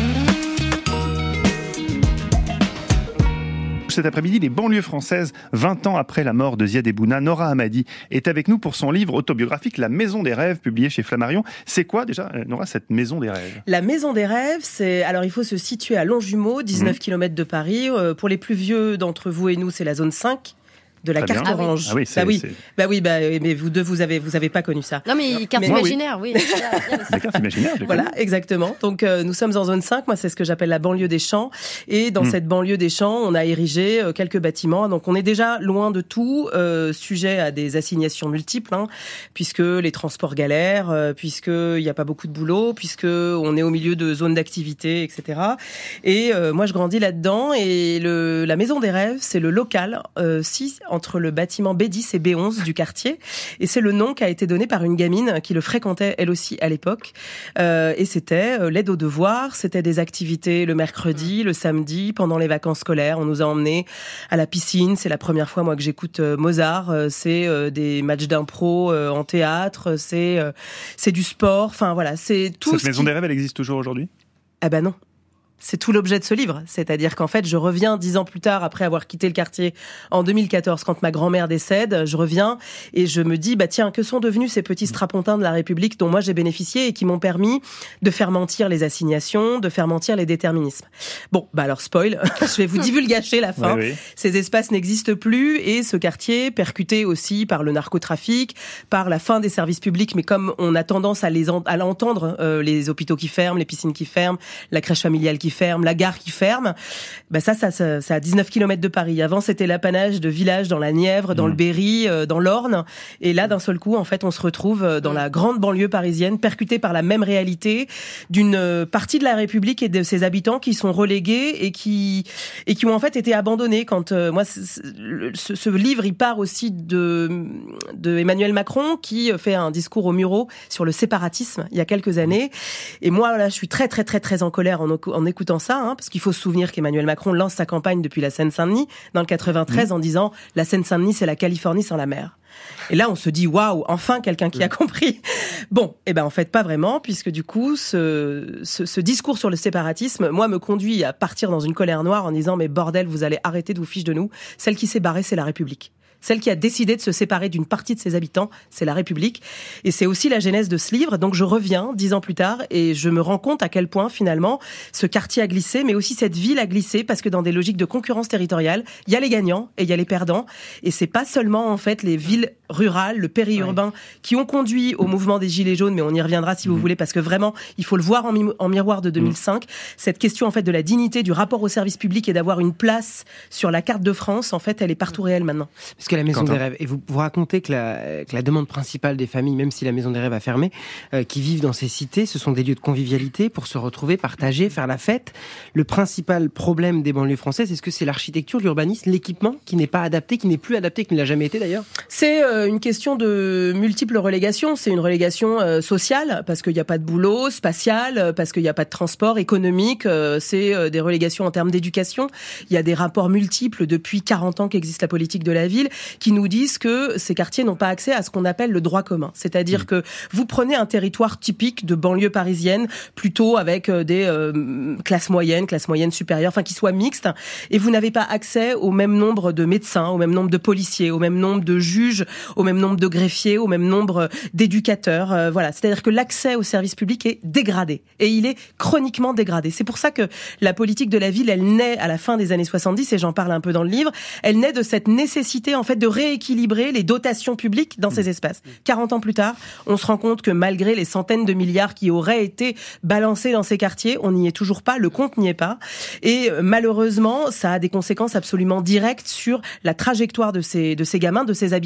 Cet après-midi, les banlieues françaises, vingt ans après la mort de Ziad Ebouna, Nora Hamadi est avec nous pour son livre autobiographique La Maison des Rêves, publié chez Flammarion. C'est quoi déjà, Nora, cette Maison des Rêves ? La Maison des Rêves, c'est alors il faut se situer à Longjumeau, dix-neuf mmh. kilomètres de Paris. Euh, pour les plus vieux d'entre vous et nous, c'est la zone cinq. De la Très carte bien. Orange. Ah oui, c'est, bah oui, c'est... bah oui, bah mais vous deux, vous avez, vous avez pas connu ça. Non mais carte mais, imaginaire, oui. oui. Des cartes imaginaires. Voilà, exactement. Donc euh, nous sommes en zone cinq. Moi, c'est ce que j'appelle la banlieue des Champs. Et dans mmh. cette banlieue des Champs, on a érigé euh, quelques bâtiments. Donc on est déjà loin de tout, euh, sujet à des assignations multiples, hein, puisque les transports galèrent, euh, puisque il y a pas beaucoup de boulot, puisque on est au milieu de zones d'activité, et cetera. Et euh, moi, je grandis là-dedans. Et le, la Maison des Rêves, c'est le local euh, six entre le bâtiment B dix et B onze du quartier. Et c'est le nom qui a été donné par une gamine qui le fréquentait elle aussi à l'époque. Euh, et c'était euh, l'aide aux devoirs, c'était des activités le mercredi, le samedi, pendant les vacances scolaires. On nous a emmenés à la piscine. C'est la première fois, moi, que j'écoute euh, Mozart. Euh, c'est euh, des matchs d'impro euh, en théâtre. C'est, euh, c'est du sport. Enfin, voilà, c'est tout. Cette ce Maison qui... des Rêves, elle existe toujours aujourd'hui ? Ah ben non. C'est tout l'objet de ce livre. C'est-à-dire qu'en fait, je reviens dix ans plus tard, après avoir quitté le quartier en deux mille quatorze, quand ma grand-mère décède, je reviens et je me dis, bah tiens, que sont devenus ces petits strapontins de la République dont moi j'ai bénéficié et qui m'ont permis de faire mentir les assignations, de faire mentir les déterminismes. Bon, bah alors spoil, je vais vous divulgacher la fin. Oui, oui. Ces espaces n'existent plus et ce quartier, percuté aussi par le narcotrafic, par la fin des services publics, mais comme on a tendance à les en- à l'entendre, euh, les hôpitaux qui ferment, les piscines qui ferment, la crèche familiale qui ferme, la gare qui ferme, bah ça, ça, ça, ça à dix-neuf kilomètres de Paris. Avant, c'était l'apanage de villages dans la Nièvre, dans mmh. le Berry, euh, dans l'Orne. Et là, d'un seul coup, en fait, on se retrouve dans la grande banlieue parisienne, percutée par la même réalité d'une partie de la République et de ses habitants qui sont relégués et qui, et qui ont en fait été abandonnés. Quand, euh, moi, ce, ce livre, il part aussi de, de Emmanuel Macron, qui fait un discours au Murau sur le séparatisme il y a quelques années. Et moi, là, je suis très, très, très, très en colère en, en écoutant ça, hein, parce qu'il faut se souvenir qu'Emmanuel Macron lance sa campagne depuis la Seine-Saint-Denis, dans le quatre-vingt-treize, mmh. en disant « La Seine-Saint-Denis, c'est la Californie sans la mer ». Et là, on se dit, waouh, enfin quelqu'un qui a compris. Bon, eh ben en fait pas vraiment, puisque du coup, ce, ce, ce discours sur le séparatisme, moi, me conduit à partir dans une colère noire en disant, mais bordel, vous allez arrêter de vous ficher de nous. Celle qui s'est barrée, c'est la République. Celle qui a décidé de se séparer d'une partie de ses habitants, c'est la République. Et c'est aussi la genèse de ce livre. Donc je reviens dix ans plus tard et je me rends compte à quel point finalement ce quartier a glissé, mais aussi cette ville a glissé, parce que dans des logiques de concurrence territoriale, il y a les gagnants et il y a les perdants. Et c'est pas seulement en fait les villes rurales, le périurbain, ouais. qui ont conduit au mouvement des Gilets jaunes, mais on y reviendra si mmh. vous voulez, parce que vraiment, il faut le voir en, mi- en miroir de deux mille cinq. Mmh. Cette question en fait de la dignité, du rapport au service public et d'avoir une place sur la carte de France, en fait, elle est partout réelle maintenant. Parce que la Maison Quentin. des Rêves, et vous, vous racontez que la, que la demande principale des familles, même si la Maison des Rêves a fermé, euh, qui vivent dans ces cités, ce sont des lieux de convivialité pour se retrouver, partager, faire la fête. Le principal problème des banlieues françaises, est-ce que c'est l'architecture, l'urbanisme, l'équipement qui n'est pas adapté, qui n'est plus adapté, qui ne l'a jamais été d'ailleurs ? C'est euh, une question de multiples relégations. C'est une relégation euh, sociale, parce qu'il n'y a pas de boulot, spatial, parce qu'il n'y a pas de transport, économique. Euh, c'est euh, des relégations en termes d'éducation. Il y a des rapports multiples depuis quarante ans qu'existe la politique de la ville, qui nous disent que ces quartiers n'ont pas accès à ce qu'on appelle le droit commun. C'est-à-dire mmh. que vous prenez un territoire typique de banlieue parisienne, plutôt avec des euh, classes moyennes, classes moyennes supérieures, enfin qui soient mixtes, et vous n'avez pas accès au même nombre de médecins, au même nombre de policiers, au même nombre de juges, au même nombre de greffiers, au même nombre d'éducateurs. Euh, voilà, c'est-à-dire que l'accès au service public est dégradé, et il est chroniquement dégradé. C'est pour ça que la politique de la ville, elle naît à la fin des années soixante-dix, et j'en parle un peu dans le livre, elle naît de cette nécessité en fait de rééquilibrer les dotations publiques dans ces espaces. quarante ans plus tard, on se rend compte que malgré les centaines de milliards qui auraient été balancés dans ces quartiers, on n'y est toujours pas, le compte n'y est pas. Et malheureusement, ça a des conséquences absolument directes sur la trajectoire de ces, de ces gamins, de ces habitants.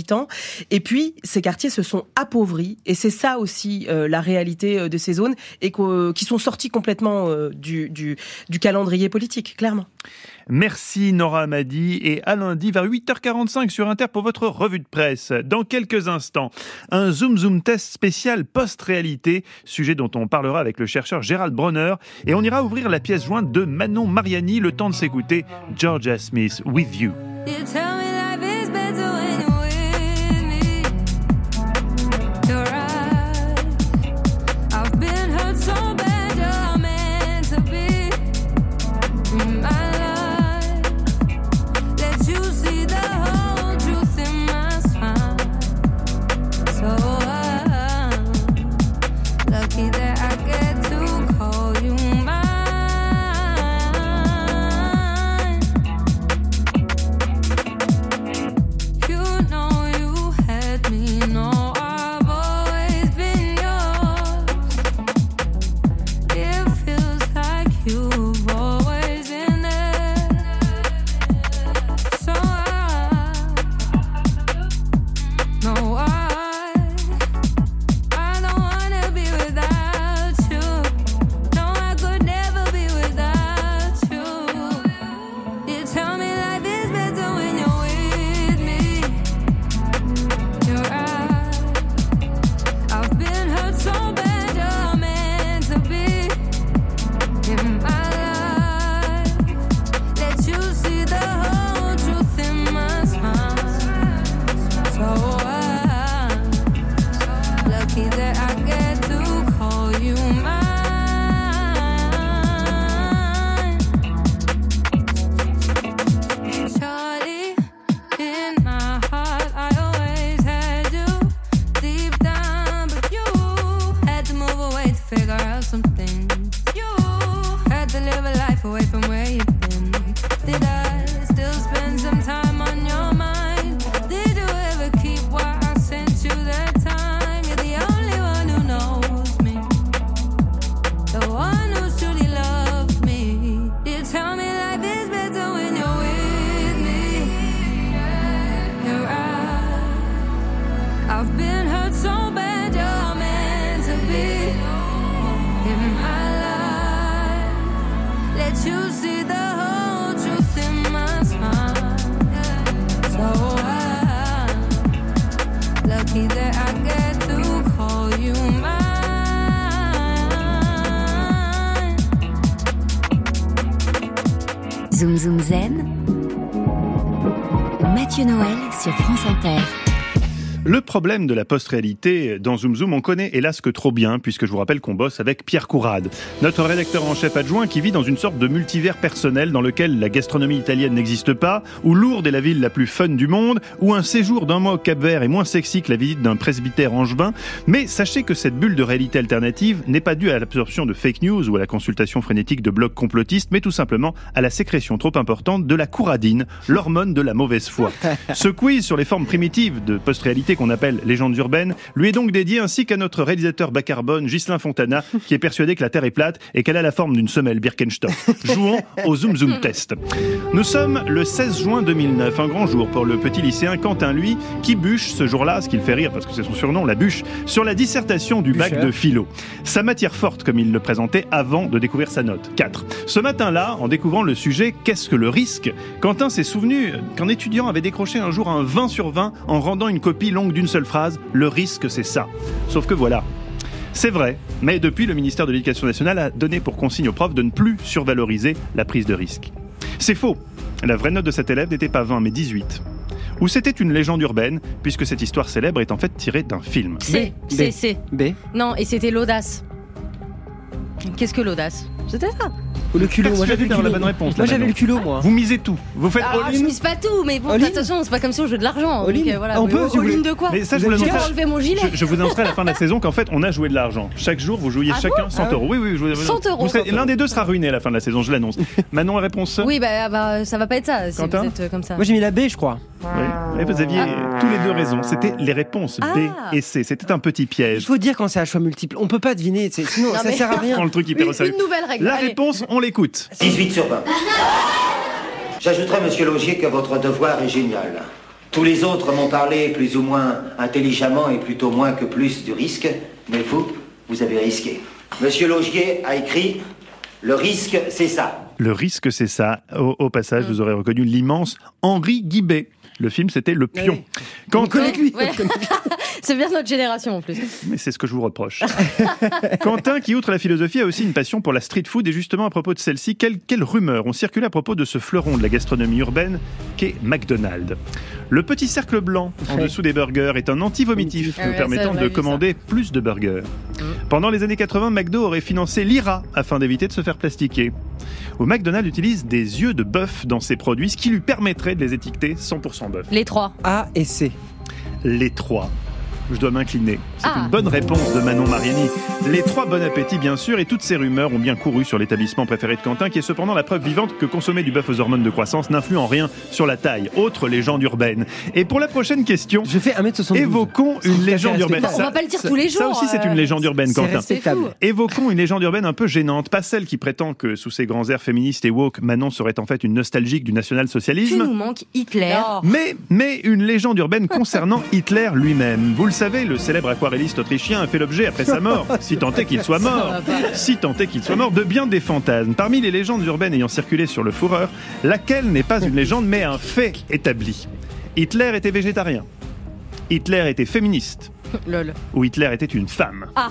Et puis, ces quartiers se sont appauvris. Et c'est ça aussi euh, la réalité de ces zones et que, qui sont sortis complètement euh, du, du, du calendrier politique, clairement. Merci Nora Hamadi et à lundi vers huit heures quarante-cinq sur Inter pour votre revue de presse. Dans quelques instants, un Zoom Zoom test spécial post-réalité, sujet dont on parlera avec le chercheur Gérald Bronner, et on ira ouvrir la pièce jointe de Manon Mariani, le temps de s'écouter Georgia Smith, With You. Zoom Zoom Zen, Mathieu Noël sur France Inter. Le problème de la post-réalité dans Zoom Zoom, on connaît hélas que trop bien, puisque je vous rappelle qu'on bosse avec Pierre Courade, notre rédacteur en chef adjoint qui vit dans une sorte de multivers personnel dans lequel la gastronomie italienne n'existe pas, où Lourdes est la ville la plus fun du monde, où un séjour d'un mois au Cap-Vert est moins sexy que la visite d'un presbytère angevin. Mais sachez que cette bulle de réalité alternative n'est pas due à l'absorption de fake news ou à la consultation frénétique de blogs complotistes, mais tout simplement à la sécrétion trop importante de la couradine, l'hormone de la mauvaise foi. Ce quiz sur les formes primitives de post-réalité qu'on appelle légendes urbaines, lui est donc dédié, ainsi qu'à notre réalisateur bas carbone, Ghislain Fontana, qui est persuadé que la Terre est plate et qu'elle a la forme d'une semelle Birkenstock. Jouons au Zoom Zoom Test. Nous sommes le seize juin deux mille neuf, un grand jour pour le petit lycéen Quentin, lui, qui bûche ce jour-là, ce qui le fait rire parce que c'est son surnom, la bûche, sur la dissertation du bac de philo. Sa matière forte, comme il le présentait avant de découvrir sa note, quatre. Ce matin-là, en découvrant le sujet « Qu'est-ce que le risque ?», Quentin s'est souvenu qu'un étudiant avait décroché un jour un vingt sur vingt en rendant une copie longue d'une seule phrase, le risque c'est ça. Sauf que voilà, c'est vrai, mais depuis le ministère de l'Éducation nationale a donné pour consigne aux profs de ne plus survaloriser la prise de risque. C'est faux, la vraie note de cet élève n'était pas vingt mais dix-huit. Ou c'était une légende urbaine, puisque cette histoire célèbre est en fait tirée d'un film. C'est, c'est, c'est. B. Non, et c'était l'audace. Qu'est-ce que l'audace ? C'était ça. Le culot, moi j'avais le culot. La bonne réponse, moi là, j'avais maintenant. le culot, moi. Vous misez tout. Vous faites Alors, all-in. je mise pas tout, mais bon, All-in. attention, c'est pas comme si on jouait de l'argent. All-in. Donc, euh, voilà. Ah, on peut, si vous all-in voulez. de quoi Mais ça, je vous J'ai l'annoncerai. enlevé mon gilet. Je, je vous annoncerai à la fin de la saison qu'en fait, on a joué de l'argent. Chaque jour, vous jouiez Ah chacun bon cent Ah euros. Oui, oui, je vous cent euros. vous serez- L'un des deux sera ruiné à la fin de la saison, je l'annonce. Manon, la réponse. Oui, bah, bah, ça va pas être ça si Quentin vous êtes euh, comme ça. Moi j'ai mis la B, je crois. Oui. Et vous aviez tous les deux raison. C'était les réponses B Ah. et C. C'était un petit Il piège. faut dire quand c'est à choix multiple. On peut pas deviner, c'est- sinon Non, ça mais- sert à Prends rien. le truc hyper au Une, sérieux. une nouvelle règle. La allez. réponse, on l'écoute. dix-huit sur vingt. J'ajouterai, monsieur Laugier, que votre devoir est génial. Tous les autres m'ont parlé plus ou moins intelligemment et plutôt moins que plus du risque, mais vous, vous avez risqué. Monsieur Laugier a écrit « Le risque, c'est ça ». Le risque, c'est ça. Au, au passage, mmh. vous aurez reconnu l'immense Henri Guibet. Le film, c'était Le Pion. Oui. Quand On connaît lui. Ouais. C'est bien notre génération en plus. Mais c'est ce que je vous reproche. Quentin, qui outre la philosophie, a aussi une passion pour la street food. Et justement, à propos de celle-ci, quelles quelle rumeurs ont circulé à propos de ce fleuron de la gastronomie urbaine qu'est McDonald's. Le petit cercle blanc en ouais. dessous des burgers est un anti-vomitif, ah ouais, permettant ça, de commander ça. plus de burgers. Mmh. Pendant les années quatre-vingts, McDo aurait financé l'I R A afin d'éviter de se faire plastiquer. Où McDonald's utilise des yeux de bœuf dans ses produits, ce qui lui permettrait de les étiqueter cent pour cent bœuf. Les trois. A et C. Les trois. Je dois m'incliner. C'est ah. une bonne réponse de Manon Mariani. Les trois, bon appétit bien sûr, et toutes ces rumeurs ont bien couru sur l'établissement préféré de Quentin, qui est cependant la preuve vivante que consommer du bœuf aux hormones de croissance n'influe en rien sur la taille. Autre légende urbaine. Et pour la prochaine question, je fais un mètre soixante-douze. Évoquons une légende urbaine. On va pas le dire tous les jours. Ça aussi, c'est une légende urbaine, Quentin. Respectable. Évoquons une légende urbaine un peu gênante, pas celle qui prétend que sous ses grands airs féministes et woke, Manon serait en fait une nostalgique du national-socialisme. Tu nous manques Hitler. Non. Mais, mais une légende urbaine concernant Hitler lui-même. Vous le savez, le célèbre aquarelliste autrichien a fait l'objet après sa mort, si tant est qu'il soit mort, si tant est qu'il soit mort, de bien des fantasmes. Parmi les légendes urbaines ayant circulé sur le Führer, laquelle n'est pas une légende mais un fait établi. Hitler était végétarien. Hitler était féministe. Lol. Ou Hitler était une femme. Ah.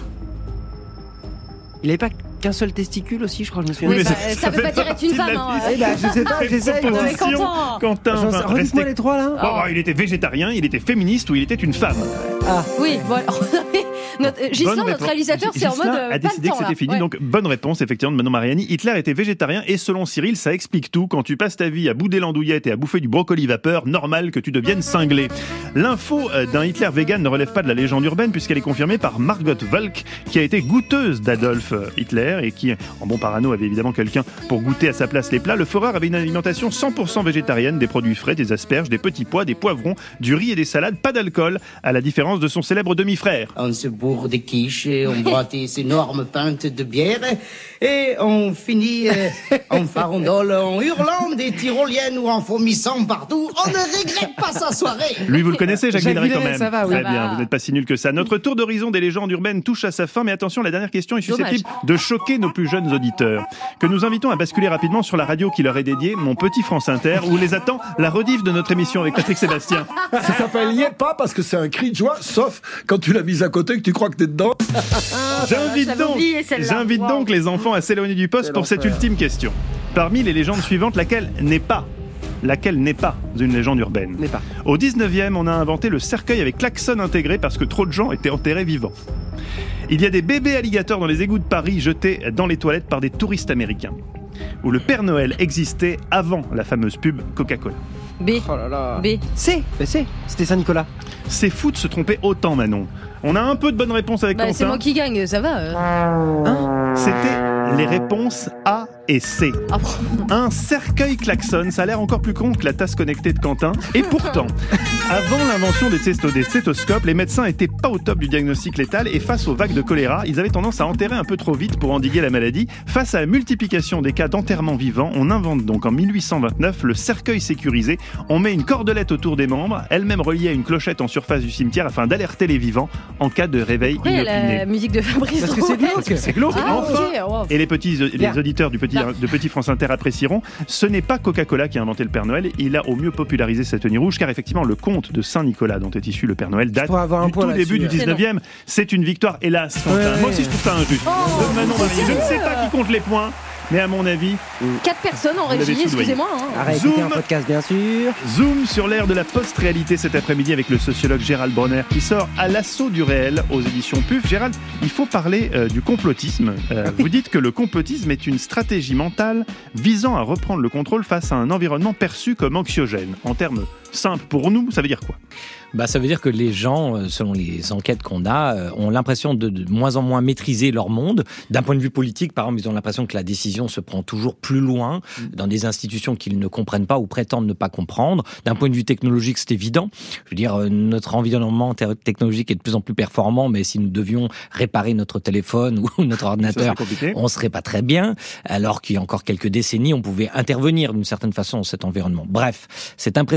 Il n'avait pas qu'un seul testicule aussi, je crois, je me souviens. Oui, bah, ça, ça veut pas dire être une femme. Hein. Eh ben, je sais pas, j'essaye. Quentin, Quentin enfin, redites-moi les trois là. Oh, oh. Il était végétarien, il était féministe ou il était une femme. Ah. Oui, voilà. Notre, Gislain, notre réalisateur, c'est en mode euh, a décidé pas que c'était fini, ouais. donc bonne réponse effectivement de Manon Mariani. Hitler était végétarien et selon Cyril, ça explique tout. Quand tu passes ta vie à bouder l'andouillette et à bouffer du brocoli vapeur, normal que tu deviennes cinglé. L'info d'un Hitler vegan ne relève pas de la légende urbaine puisqu'elle est confirmée par Margot Volk, qui a été goûteuse d'Adolf Hitler et qui, en bon parano, avait évidemment quelqu'un pour goûter à sa place les plats. Le Führer avait une alimentation cent pour cent végétarienne, des produits frais, des asperges, des petits pois, des poivrons, du riz et des salades, pas d'alcool, à la différence de son célèbre demi-frère. On se bourre des quiches, on boit des énormes pintes de bière et on finit euh, en farandole, en hurlant des tyroliennes ou en vomissant partout. On ne regrette pas sa soirée. Lui, vous le connaissez, Jacques Villeray, quand même. Ça va, oui. Très bien, vous n'êtes pas si nul que ça. Notre tour d'horizon des légendes urbaines touche à sa fin, mais attention, la dernière question est susceptible Dommage. de choquer nos plus jeunes auditeurs, que nous invitons à basculer rapidement sur la radio qui leur est dédiée, Mon Petit France Inter, où les attend la rediff de notre émission avec Patrick Sébastien. Ça s'appelle Y est pas parce que c'est un cri de joie, sauf quand tu l'as mise à côté que tu crois que t'es dedans. J'invite donc, j'invite wow. donc les enfants à s'éloigner du poste pour cette ultime question. Parmi les légendes suivantes, laquelle n'est pas Laquelle n'est pas une légende urbaine. N'est pas. Au dix-neuvième, on a inventé le cercueil avec klaxon intégré parce que trop de gens étaient enterrés vivants. Il y a des bébés alligators dans les égouts de Paris jetés dans les toilettes par des touristes américains. Où le Père Noël existait avant la fameuse pub Coca-Cola. B. Oh là là. B. C. B. C. C'était Saint-Nicolas. C'est fou de se tromper autant, Manon. On a un peu de bonnes réponses avec bah, Quentin. C'est moi qui gagne, ça va. Euh. Hein C'était les réponses A et C. Ah. Un cercueil klaxon, ça a l'air encore plus con que la tasse connectée de Quentin. Et pourtant, avant l'invention des, stéto- des stéthoscopes, les médecins étaient pas au top du diagnostic létal et face aux vagues de choléra, ils avaient tendance à enterrer un peu trop vite pour endiguer la maladie. Face à la multiplication des cas d'enterrement vivant, on invente donc en mille huit cent vingt-neuf le cercueil sécurisé. On met une cordelette autour des membres, elle-même reliée à une clochette en surface du cimetière afin d'alerter les vivants en cas de réveil Pourquoi inopiné. La musique de Fabrice Parce que c'est glauque. Parce que c'est glauque. Ah, Enfin, okay. Wow. et les petits, les Bien. auditeurs du petit, de Petit France Inter apprécieront, ce n'est pas Coca-Cola qui a inventé le Père Noël, il a au mieux popularisé cette tenue rouge, car effectivement le conte de Saint-Nicolas dont est issu le Père Noël date avoir un du point tout là-dessus, début du là. dix-neuvième. C'est une victoire, hélas, Quentin. Ouais. Moi aussi je trouve ça injuste. Oh, De Manon Marie. Je ne sais pas qui compte les points, mais à mon avis... Quatre personnes en Vous l'avez régie, soudoyé. excusez-moi. Hein. Arrête, Zoom. écoutez un podcast, bien sûr. Zoom sur l'ère de la post-réalité cet après-midi avec le sociologue Gérald Bronner qui sort à l'assaut du réel aux éditions P U F. Gérald, il faut parler euh, du complotisme. Euh, vous dites que le complotisme est une stratégie mentale visant à reprendre le contrôle face à un environnement perçu comme anxiogène. En termes simples pour nous, ça veut dire quoi ? Bah, ça veut dire que les gens, selon les enquêtes qu'on a, ont l'impression de, de moins en moins maîtriser leur monde. D'un point de vue politique, par exemple, ils ont l'impression que la décision se prend toujours plus loin dans des institutions qu'ils ne comprennent pas ou prétendent ne pas comprendre. D'un point de vue technologique, c'est évident. Je veux dire, notre environnement technologique est de plus en plus performant, mais si nous devions réparer notre téléphone ou notre ordinateur, on serait pas très bien. Alors qu'il y a encore quelques décennies, on pouvait intervenir d'une certaine façon dans cet environnement. Bref, cette impression de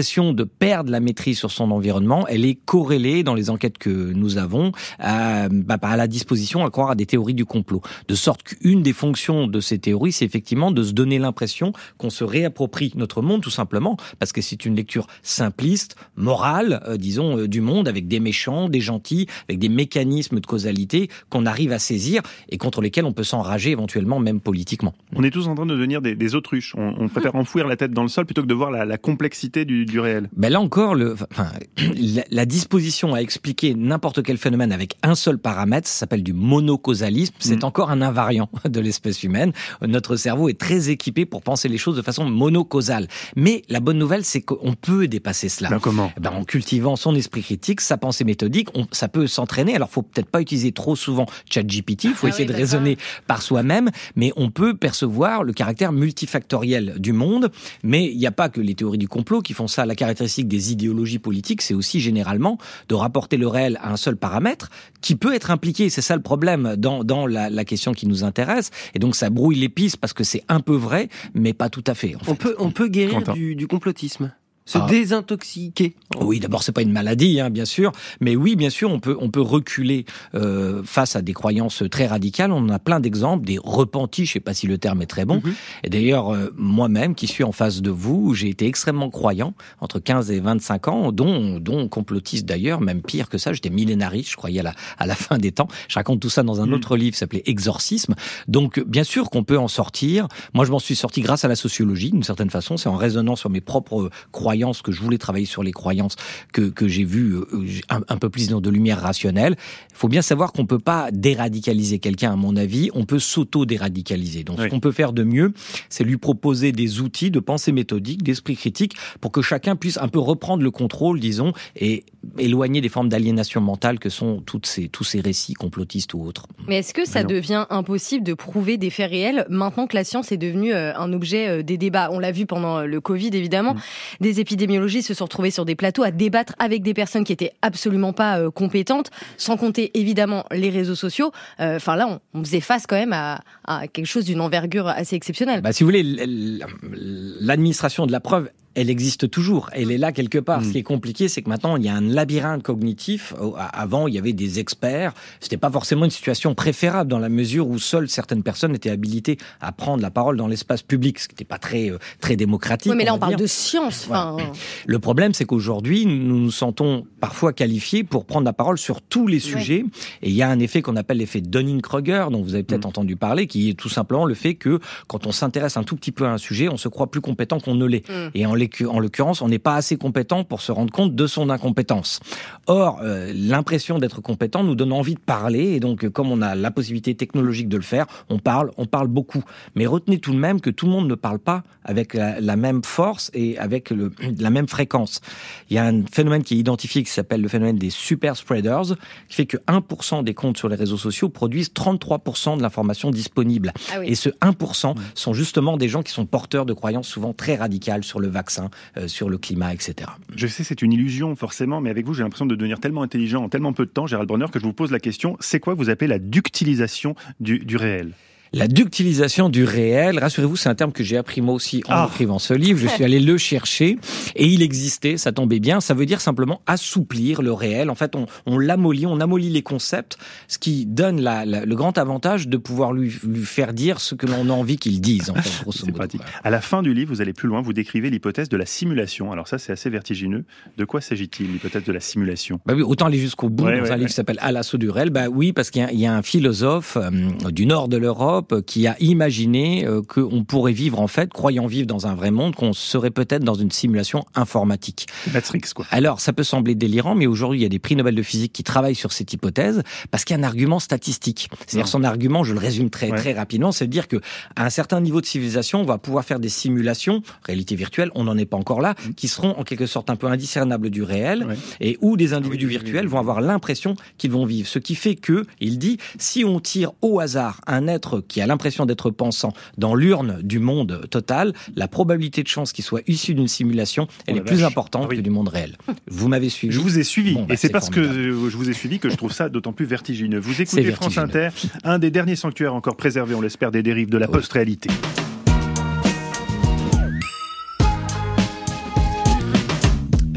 monde perde la maîtrise sur son environnement, elle est corrélée dans les enquêtes que nous avons à, bah, à la disposition à croire à des théories du complot. De sorte qu'une des fonctions de ces théories, c'est effectivement de se donner l'impression qu'on se réapproprie notre monde, tout simplement, parce que c'est une lecture simpliste, morale, euh, disons, euh, du monde, avec des méchants, des gentils, avec des mécanismes de causalité qu'on arrive à saisir et contre lesquels on peut s'enrager éventuellement, même politiquement. On est tous en train de devenir des, des autruches. On, on préfère enfouir la tête dans le sol plutôt que de voir la, la complexité du, du réel. Ben là encore, le, enfin, la, la disposition à expliquer n'importe quel phénomène avec un seul paramètre, ça s'appelle du monocausalisme. C'est mmh. encore un invariant de l'espèce humaine. Notre cerveau est très équipé pour penser les choses de façon monocausale. Mais la bonne nouvelle, c'est qu'on peut dépasser cela. Ben comment ? Ben en cultivant son esprit critique, sa pensée méthodique, on, ça peut s'entraîner. Alors, faut peut-être pas utiliser trop souvent ChatGPT. Il faut ah essayer oui, de raisonner par soi-même, mais on peut percevoir le caractère multifactoriel du monde. Mais il n'y a pas que les théories du complot qui font ça. La caractéristique des idéologies politiques, c'est aussi généralement de rapporter le réel à un seul paramètre qui peut être impliqué. C'est ça le problème dans, dans la, la question qui nous intéresse. Et donc, ça brouille les pistes parce que c'est un peu vrai, mais pas tout à fait. En on, fait. peut, on peut guérir du, du complotisme. Se ah. désintoxiquer. Oui, d'abord, c'est pas une maladie, hein, bien sûr, mais oui, bien sûr, on peut on peut reculer euh, face à des croyances très radicales. On en a plein d'exemples, des repentis. Je sais pas si le terme est très bon. Mm-hmm. Et d'ailleurs, euh, moi-même, qui suis en face de vous, j'ai été extrêmement croyant entre quinze et vingt-cinq ans, dont dont complotiste d'ailleurs, même pire que ça. J'étais millénariste, je croyais à la à la fin des temps. Je raconte tout ça dans un mm. autre livre, qui s'appelait Exorcisme. Donc, bien sûr qu'on peut en sortir. Moi, je m'en suis sorti grâce à la sociologie, d'une certaine façon. C'est en raisonnant sur mes propres croyances que je voulais travailler sur les croyances que, que j'ai vu euh, un, un peu plus dans de lumière rationnelle. Il faut bien savoir qu'on peut pas déradicaliser quelqu'un, à mon avis. On peut s'auto-déradicaliser. Donc, oui. ce qu'on peut faire de mieux, c'est lui proposer des outils de pensée méthodique, d'esprit critique, pour que chacun puisse un peu reprendre le contrôle, disons, et éloigner des formes d'aliénation mentale que sont toutes ces, tous ces récits complotistes ou autres. Mais est-ce que ça Mais devient impossible de prouver des faits réels maintenant que la science est devenue euh, un objet euh, des débats ? On l'a vu pendant le Covid, évidemment. Mmh. Des épidémiologistes se sont retrouvés sur des plateaux à débattre avec des personnes qui étaient absolument pas euh, compétentes, sans compter évidemment les réseaux sociaux. Enfin euh, là, on, on faisait face quand même à, à quelque chose d'une envergure assez exceptionnelle. Bah, si vous voulez, l'administration de la preuve, elle existe toujours, elle est là quelque part. Mmh. Ce qui est compliqué, c'est que maintenant, il y a un labyrinthe cognitif. Avant, il y avait des experts. C'était pas forcément une situation préférable dans la mesure où seules certaines personnes étaient habilitées à prendre la parole dans l'espace public, ce qui n'était pas très, très démocratique. Oui, mais là, on, on parle dire. de science. Voilà. Enfin... Le problème, c'est qu'aujourd'hui, nous nous sentons parfois qualifiés pour prendre la parole sur tous les sujets. Ouais. Et il y a un effet qu'on appelle l'effet Dunning-Kruger, dont vous avez peut-être mmh. entendu parler, qui est tout simplement le fait que quand on s'intéresse un tout petit peu à un sujet, on se croit plus compétent qu'on ne l'est. Mmh. Et en En l'occurrence, on n'est pas assez compétent pour se rendre compte de son incompétence. Or, euh, l'impression d'être compétent nous donne envie de parler, et donc, comme on a la possibilité technologique de le faire, on parle, on parle beaucoup. Mais retenez tout de même que tout le monde ne parle pas avec la, la même force et avec le, la même fréquence. Il y a un phénomène qui est identifié qui s'appelle le phénomène des super spreaders, qui fait que un pour cent des comptes sur les réseaux sociaux produisent trente-trois pour cent de l'information disponible. Ah oui. Et ce un pour cent sont justement des gens qui sont porteurs de croyances souvent très radicales sur le vaccin, Euh, sur le climat, et cetera. Je sais, c'est une illusion forcément, mais avec vous, j'ai l'impression de devenir tellement intelligent en tellement peu de temps, Gérald Bronner, que je vous pose la question, c'est quoi que vous appelez la ductilisation du, du réel ? La ductilisation du réel, rassurez-vous, c'est un terme que j'ai appris moi aussi en ah. écrivant ce livre. Je suis allé le chercher et il existait, ça tombait bien. Ça veut dire simplement assouplir le réel. En fait, on, on l'amollit, on amollit les concepts, ce qui donne la, la, le grand avantage de pouvoir lui, lui faire dire ce que l'on a envie qu'il dise. En fait, grosso modo. Pratique. À la fin du livre, vous allez plus loin, vous décrivez l'hypothèse de la simulation. Alors ça, c'est assez vertigineux. De quoi s'agit-il, l'hypothèse de la simulation ? Bah oui, autant aller jusqu'au bout ouais, dans ouais, un ouais. livre qui s'appelle À l'assaut du réel. Bah oui, parce qu'il y a, il y a un philosophe euh, du nord de l'Europe qui a imaginé euh, qu'on pourrait vivre, en fait, croyant vivre dans un vrai monde, qu'on serait peut-être dans une simulation informatique. Matrix, quoi. Alors, ça peut sembler délirant, mais aujourd'hui, il y a des prix Nobel de physique qui travaillent sur cette hypothèse, parce qu'il y a un argument statistique. C'est-à-dire, non. son argument, je le résume très, ouais. très rapidement, c'est de dire que à un certain niveau de civilisation, on va pouvoir faire des simulations, réalité virtuelle, on n'en est pas encore là, mmh. qui seront en quelque sorte un peu indiscernables du réel, ouais. et où des individus oui, virtuels oui, oui. vont avoir l'impression qu'ils vont vivre. Ce qui fait que, il dit, si on tire au hasard un être qui a l'impression d'être pensant dans l'urne du monde total, la probabilité de chance qu'il soit issu d'une simulation, elle oh est plus vache. importante ah oui. que du monde réel. Vous m'avez suivi ? Je vous ai suivi, bon, bah, et c'est, c'est parce formidable. que je vous ai suivi que je trouve ça d'autant plus vertigineux. Vous écoutez France Inter, un des derniers sanctuaires encore préservés, on l'espère, des dérives de la oui. post-réalité.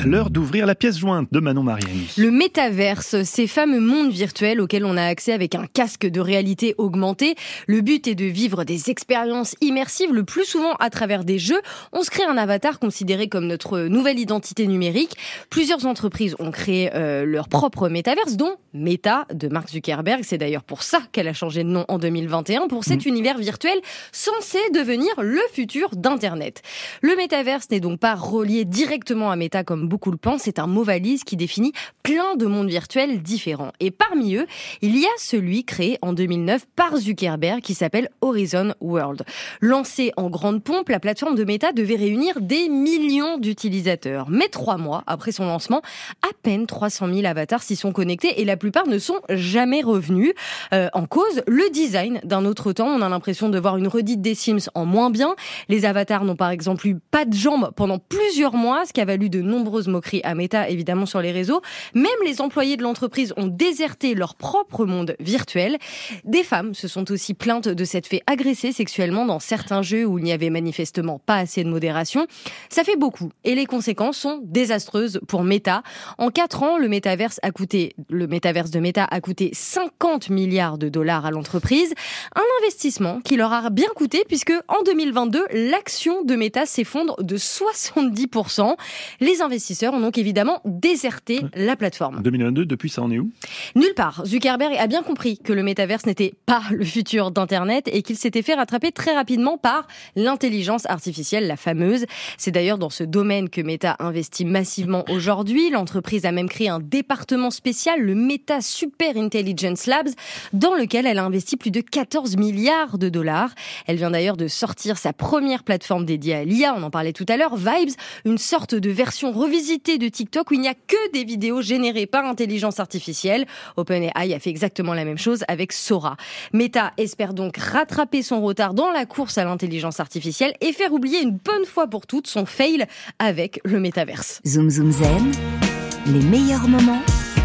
L'heure d'ouvrir la pièce jointe de Manon Mariani. Le métaverse, ces fameux mondes virtuels auxquels on a accès avec un casque de réalité augmentée. Le but est de vivre des expériences immersives, le plus souvent à travers des jeux. On se crée un avatar considéré comme notre nouvelle identité numérique. Plusieurs entreprises ont créé euh, leur propre métaverse, dont Meta de Mark Zuckerberg. C'est d'ailleurs pour ça qu'elle a changé de nom en deux mille vingt et un, pour cet mmh. univers virtuel censé devenir le futur d'Internet. Le métaverse n'est donc pas relié directement à Meta comme beaucoup le pensent. C'est un mot valise qui définit plein de mondes virtuels différents. Et parmi eux, il y a celui créé en deux mille neuf par Zuckerberg qui s'appelle Horizon World. Lancée en grande pompe, la plateforme de Meta devait réunir des millions d'utilisateurs. Mais trois mois après son lancement, à peine trois cent mille avatars s'y sont connectés et la plupart ne sont jamais revenus. Euh, en cause, le design d'un autre temps. On a l'impression de voir une redite des Sims en moins bien. Les avatars n'ont par exemple eu pas de jambes pendant plusieurs mois, ce qui a valu de nombreuses moqueries à Meta, évidemment, sur les réseaux. Même les employés de l'entreprise ont déserté leur propre monde virtuel. Des femmes se sont aussi plaintes de s'être fait agresser sexuellement dans certains jeux où il n'y avait manifestement pas assez de modération. Ça fait beaucoup et les conséquences sont désastreuses pour Meta. En quatre ans, le métaverse a coûté, le métaverse de Meta a coûté cinquante milliards de dollars à l'entreprise. Un investissement qui leur a bien coûté puisque en deux mille vingt-deux, l'action de Meta s'effondre de soixante-dix pour cent. Les investisseurs ont donc évidemment déserté la plateforme. deux mille vingt-deux, depuis ça en est où ? Nulle part. Zuckerberg a bien compris que le métaverse n'était pas le futur d'Internet et qu'il s'était fait rattraper très rapidement par l'intelligence artificielle, la fameuse. C'est d'ailleurs dans ce domaine que Meta investit massivement aujourd'hui. L'entreprise a même créé un département spécial, le Meta Super Intelligence Labs, dans lequel elle a investi plus de quatorze milliards de dollars. Elle vient d'ailleurs de sortir sa première plateforme dédiée à l'I A, on en parlait tout à l'heure, Vibes, une sorte de version revisitée de TikTok où il n'y a que des vidéos générées par intelligence artificielle. OpenAI a fait exactement la même chose avec Sora. Meta espère donc rattraper son retard dans la course à l'intelligence artificielle et faire oublier une bonne fois pour toutes son fail avec le métaverse. Zoom Zoom Zen, les meilleurs moments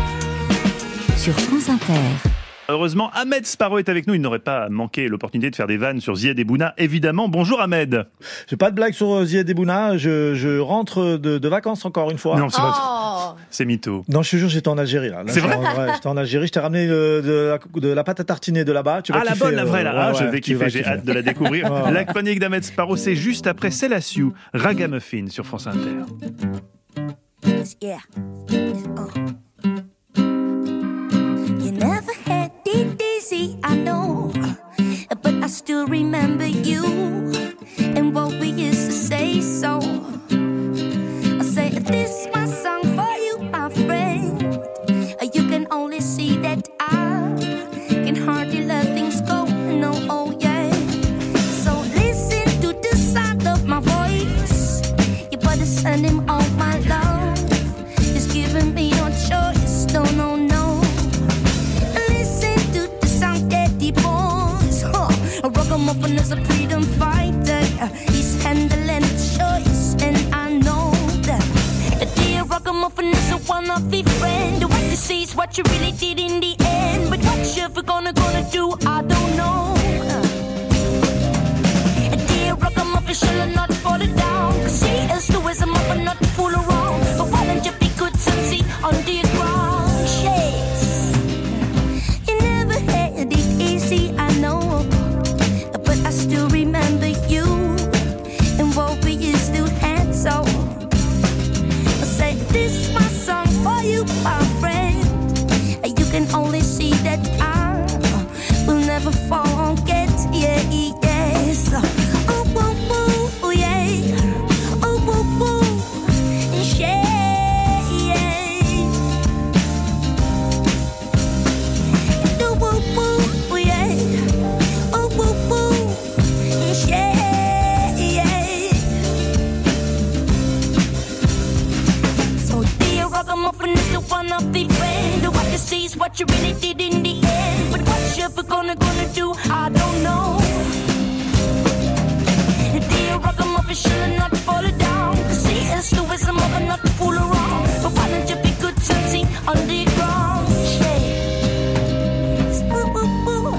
sur France Inter. Heureusement, Ahmed Sparrow est avec nous. Il n'aurait pas manqué l'opportunité de faire des vannes sur Ziad Ebouna, évidemment. Bonjour Ahmed. J'ai pas de blague sur Ziad Ebouna. Je, je rentre de, de vacances encore une fois. Non, c'est, oh c'est mytho. Non, je te jure, j'étais en Algérie là. là c'est vrai en, ouais, j'étais en Algérie. Je t'ai ramené de, de, la, de la pâte à tartiner de là-bas. Tu vas ah, kiffer, la bonne, la vraie là. Euh, ah, ouais, je ouais, vais kiffer. J'ai kiffer. hâte de la découvrir. Ouais. La chronique d'Ahmed Sparrow, c'est juste après Célassiou, Ragamuffin sur France Inter. Yeah. Oh. You never had it easy, I know, but I still remember you and what we used to say. So I say this my song for you, my friend. You can only see that I can hardly let things go. No, oh yeah. So listen to the sound of my voice. You better send him all my love. He's giving me no choice. No, no, no. Listen to the sound that he pulls. Huh. A ragamuffin is a freedom fighter. He's handling the choice, and I know that. The dear ragamuffin is a one-off friend. What you see is what you really did in the end. But what you ever gonna gonna do, I don't know. A dear ragamuffin shall not fall down. Cause he is the wisdom of a not to fool around. But why don't you be good and see on the ground? Yes. You never had it easy, I know. But I still remember you and what we used to have. So I say this my song for you, my friend. You can only see that I will never forget. Yeah, yes. Oh, woo, woo, yeah. Oh, woo, woo, yeah, yeah. Do woo, woo, yeah. Oh, woo, woo, yeah, yeah. So dear ragamuffin is the one of the friend. What you see is what you really did in the end. But what you ever gonna gonna do, I don't know. Dear ragamuffin shall not fall down. Cause he is the wisdom of a not to fool around. But why don't you be good and see on the ground? Yeah. Ooh, ooh, ooh.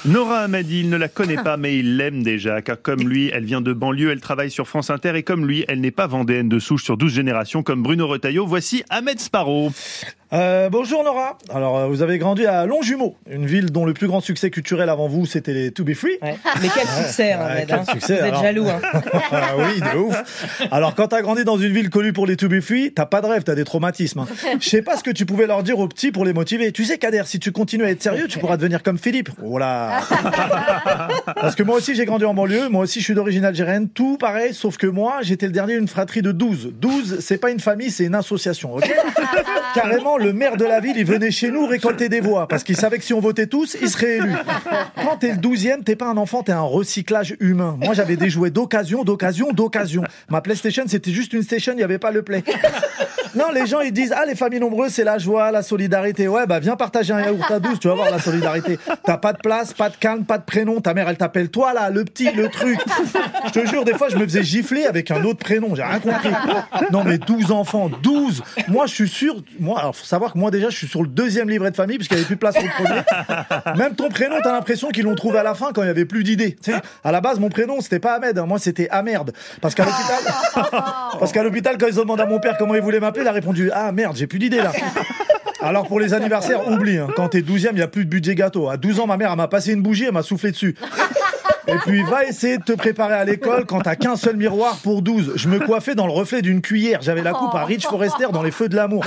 Nora Hamadi, il ne la connaît pas, mais il l'aime déjà, car comme lui, elle vient de banlieue, elle travaille sur France Inter, et comme lui, elle n'est pas vendéenne de souche sur douze générations, comme Bruno Retailleau. Voici Ahmed Sparrow. Euh, bonjour Nora. Alors, euh, vous avez grandi à Longjumeau, une ville dont le plus grand succès culturel avant vous, c'était les To Be Free. Ouais. Mais quel succès, hein, ouais, Ahmed, quel hein. succès, Vous êtes alors. jaloux. Hein. Ah oui, de ouf. Alors, quand t'as grandi dans une ville connue pour les To Be Free, t'as pas de rêve, t'as des traumatismes. Hein. Je sais pas ce que tu pouvais leur dire aux petits pour les motiver. Tu sais, Kader, si tu continues à être sérieux, tu pourras devenir comme Philippe. Oh là. Parce que moi aussi, j'ai grandi en banlieue. Moi aussi, je suis d'origine algérienne. Tout pareil, sauf que moi, j'étais le dernier d'une fratrie de douze. douze, c'est pas une famille, c'est une association, ok? Carrément, le maire de la ville, il venait chez nous récolter des voix parce qu'il savait que si on votait tous, il serait élu. Quand t'es le douzième, t'es pas un enfant, t'es un recyclage humain. Moi, j'avais des jouets d'occasion, d'occasion, d'occasion. Ma PlayStation, c'était juste une station, il n'y avait pas le play. Non, les gens, ils disent, ah, les familles nombreuses, c'est la joie, la solidarité. Ouais, bah, viens partager un yaourt à douze, tu vas voir la solidarité. T'as pas de place, pas de calme, pas de prénom. Ta mère, elle t'appelle toi, là, le petit, le truc. Je te jure, des fois, je me faisais gifler avec un autre prénom. J'ai rien compris. Non, mais douze enfants, douze. Moi, je suis sûr, moi, alors, faut savoir que moi, déjà, je suis sur le deuxième livret de famille, parce qu'il n'y avait plus de place pour le premier. Même ton prénom, t'as l'impression qu'ils l'ont trouvé à la fin quand il n'y avait plus d'idées. Tu sais, à la base, mon prénom, c'était pas Ahmed, hein. Moi, c'était Ahmerde. Parce qu'à l'hôpital, parce qu'à l'hôpital, quand ils ont demandé à mon père comment il voulait m'appeler, il a répondu, ah, merde, j'ai plus d'idées, là. Alors, pour les anniversaires, oublie, hein. Quand t'es douzième, il n'y a plus de budget gâteau. À douze ans, ma mère, elle m'a passé une bougie, elle m'a soufflé dessus. Et puis, va essayer de te préparer à l'école quand t'as qu'un seul miroir pour douze. Je me coiffais dans le reflet d'une cuillère. J'avais la coupe à Rich Forrester dans Les Feux de l'amour.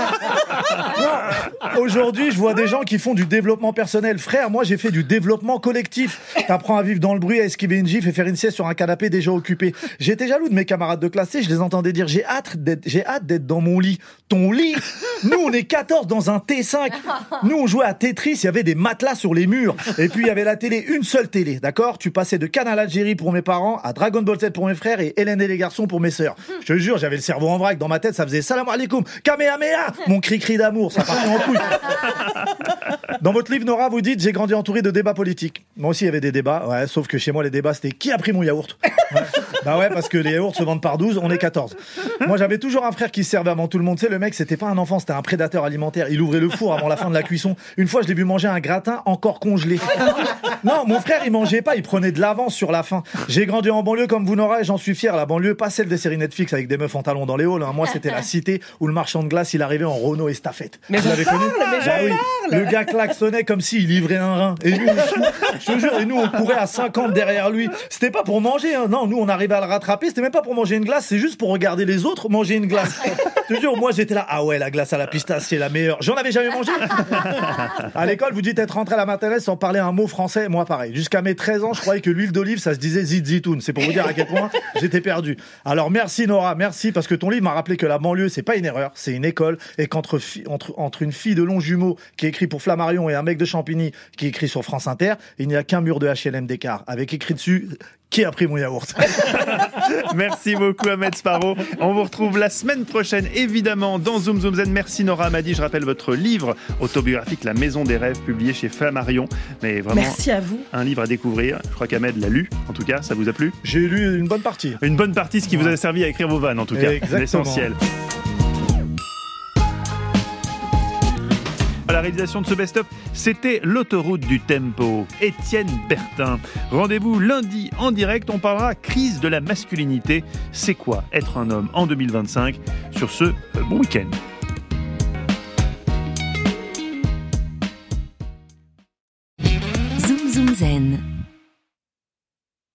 Non, aujourd'hui, je vois des gens qui font du développement personnel. Frère, moi, j'ai fait du développement collectif. T'apprends à vivre dans le bruit, à esquiver une gifle et faire une sieste sur un canapé déjà occupé. J'étais jaloux de mes camarades de classe. Je les entendais dire, j'ai hâte d'être, j'ai hâte d'être dans mon lit. Ton lit? Nous, on est quatorze dans un T cinq. Nous, on jouait à Tetris. Il y avait des matelas sur les murs. Et puis, il y avait la télé, une seule télé. D'accord? Tu passais de Canal Algérie pour mes parents à Dragon Ball Z pour mes frères et Hélène et les garçons pour mes sœurs. Je te jure, j'avais le cerveau en vrac. Dans ma tête, ça faisait salam alaikum, kamehameha, mon cri-cri d'amour, ça partait en couille. Dans votre livre, Nora, vous dites, j'ai grandi entouré de débats politiques. Moi aussi, il y avait des débats, ouais, sauf que chez moi, les débats, c'était qui a pris mon yaourt? Ouais. Bah ouais, parce que les yaourts se vendent par douze, on est quatorze. Moi, j'avais toujours un frère qui se servait avant tout le monde. Tu sais, le mec, c'était pas un enfant, c'était un prédateur alimentaire. Il ouvrait le four avant la fin de la cuisson. Une fois, je l'ai vu manger un gratin encore congelé. Non, mon frère, il mangeait pas, il prenait de l'avance sur la faim. J'ai grandi en banlieue comme vous, Nora, et j'en suis fier. La banlieue, pas celle des séries Netflix avec des meufs en talons dans les halls. Hein. Moi, c'était la cité où le marchand de glace, il arrivait en Renault estafette. Mais vous l'avez connu? mais Ah oui. Le gars klaxonnait comme s'il livrait un rein. Et nous, on, je te jure, et nous, on courait à cinquante derrière lui. C'était pas pour manger, hein. Non, nous, on arrivait à le rattraper. C'était même pas pour manger une glace, c'est juste pour regarder les autres manger une glace. Je te jure, moi, j'étais là. Ah ouais, la glace à la pistache, c'est la meilleure. J'en avais jamais mangé. À l'école, vous dites être rentré à la maternelle sans parler un mot français. Moi, pareil. Jusqu'à mes treize ans, je croyais que l'huile d'olive, ça se disait zit-zitoun. C'est pour vous dire à quel point j'étais perdu. Alors, merci, Nora. Merci, parce que ton livre m'a rappelé que la banlieue, c'est pas une erreur, c'est une école. Et qu'entre fi- entre, entre une fille de Longjumeau qui écrit pour Flammarion et un mec de Champigny qui écrit sur France Inter, il n'y a qu'un mur de H et M d'écart. Avec écrit dessus, qui a pris mon yaourt? Merci beaucoup, Ahmed Sparrow. On vous retrouve la semaine prochaine, évidemment, dans Zoom Zoom Zen. Merci, Nora Hamadi. Je rappelle votre livre autobiographique, La Maison des Rêves, publié chez Flammarion. Mais vraiment, Merci à vous. un livre à découvrir. Je crois qu'Ahmed l'a lu. En tout cas, ça vous a plu? J'ai lu une bonne partie. Une bonne partie, ce qui Ouais. vous a servi à écrire vos vannes, en tout cas. Exactement. L'essentiel. À la réalisation de ce best-of, c'était l'autoroute du tempo, Étienne Bertin. Rendez-vous lundi en direct, on parlera crise de la masculinité. C'est quoi être un homme en deux mille vingt-cinq? Sur ce, bon week-end.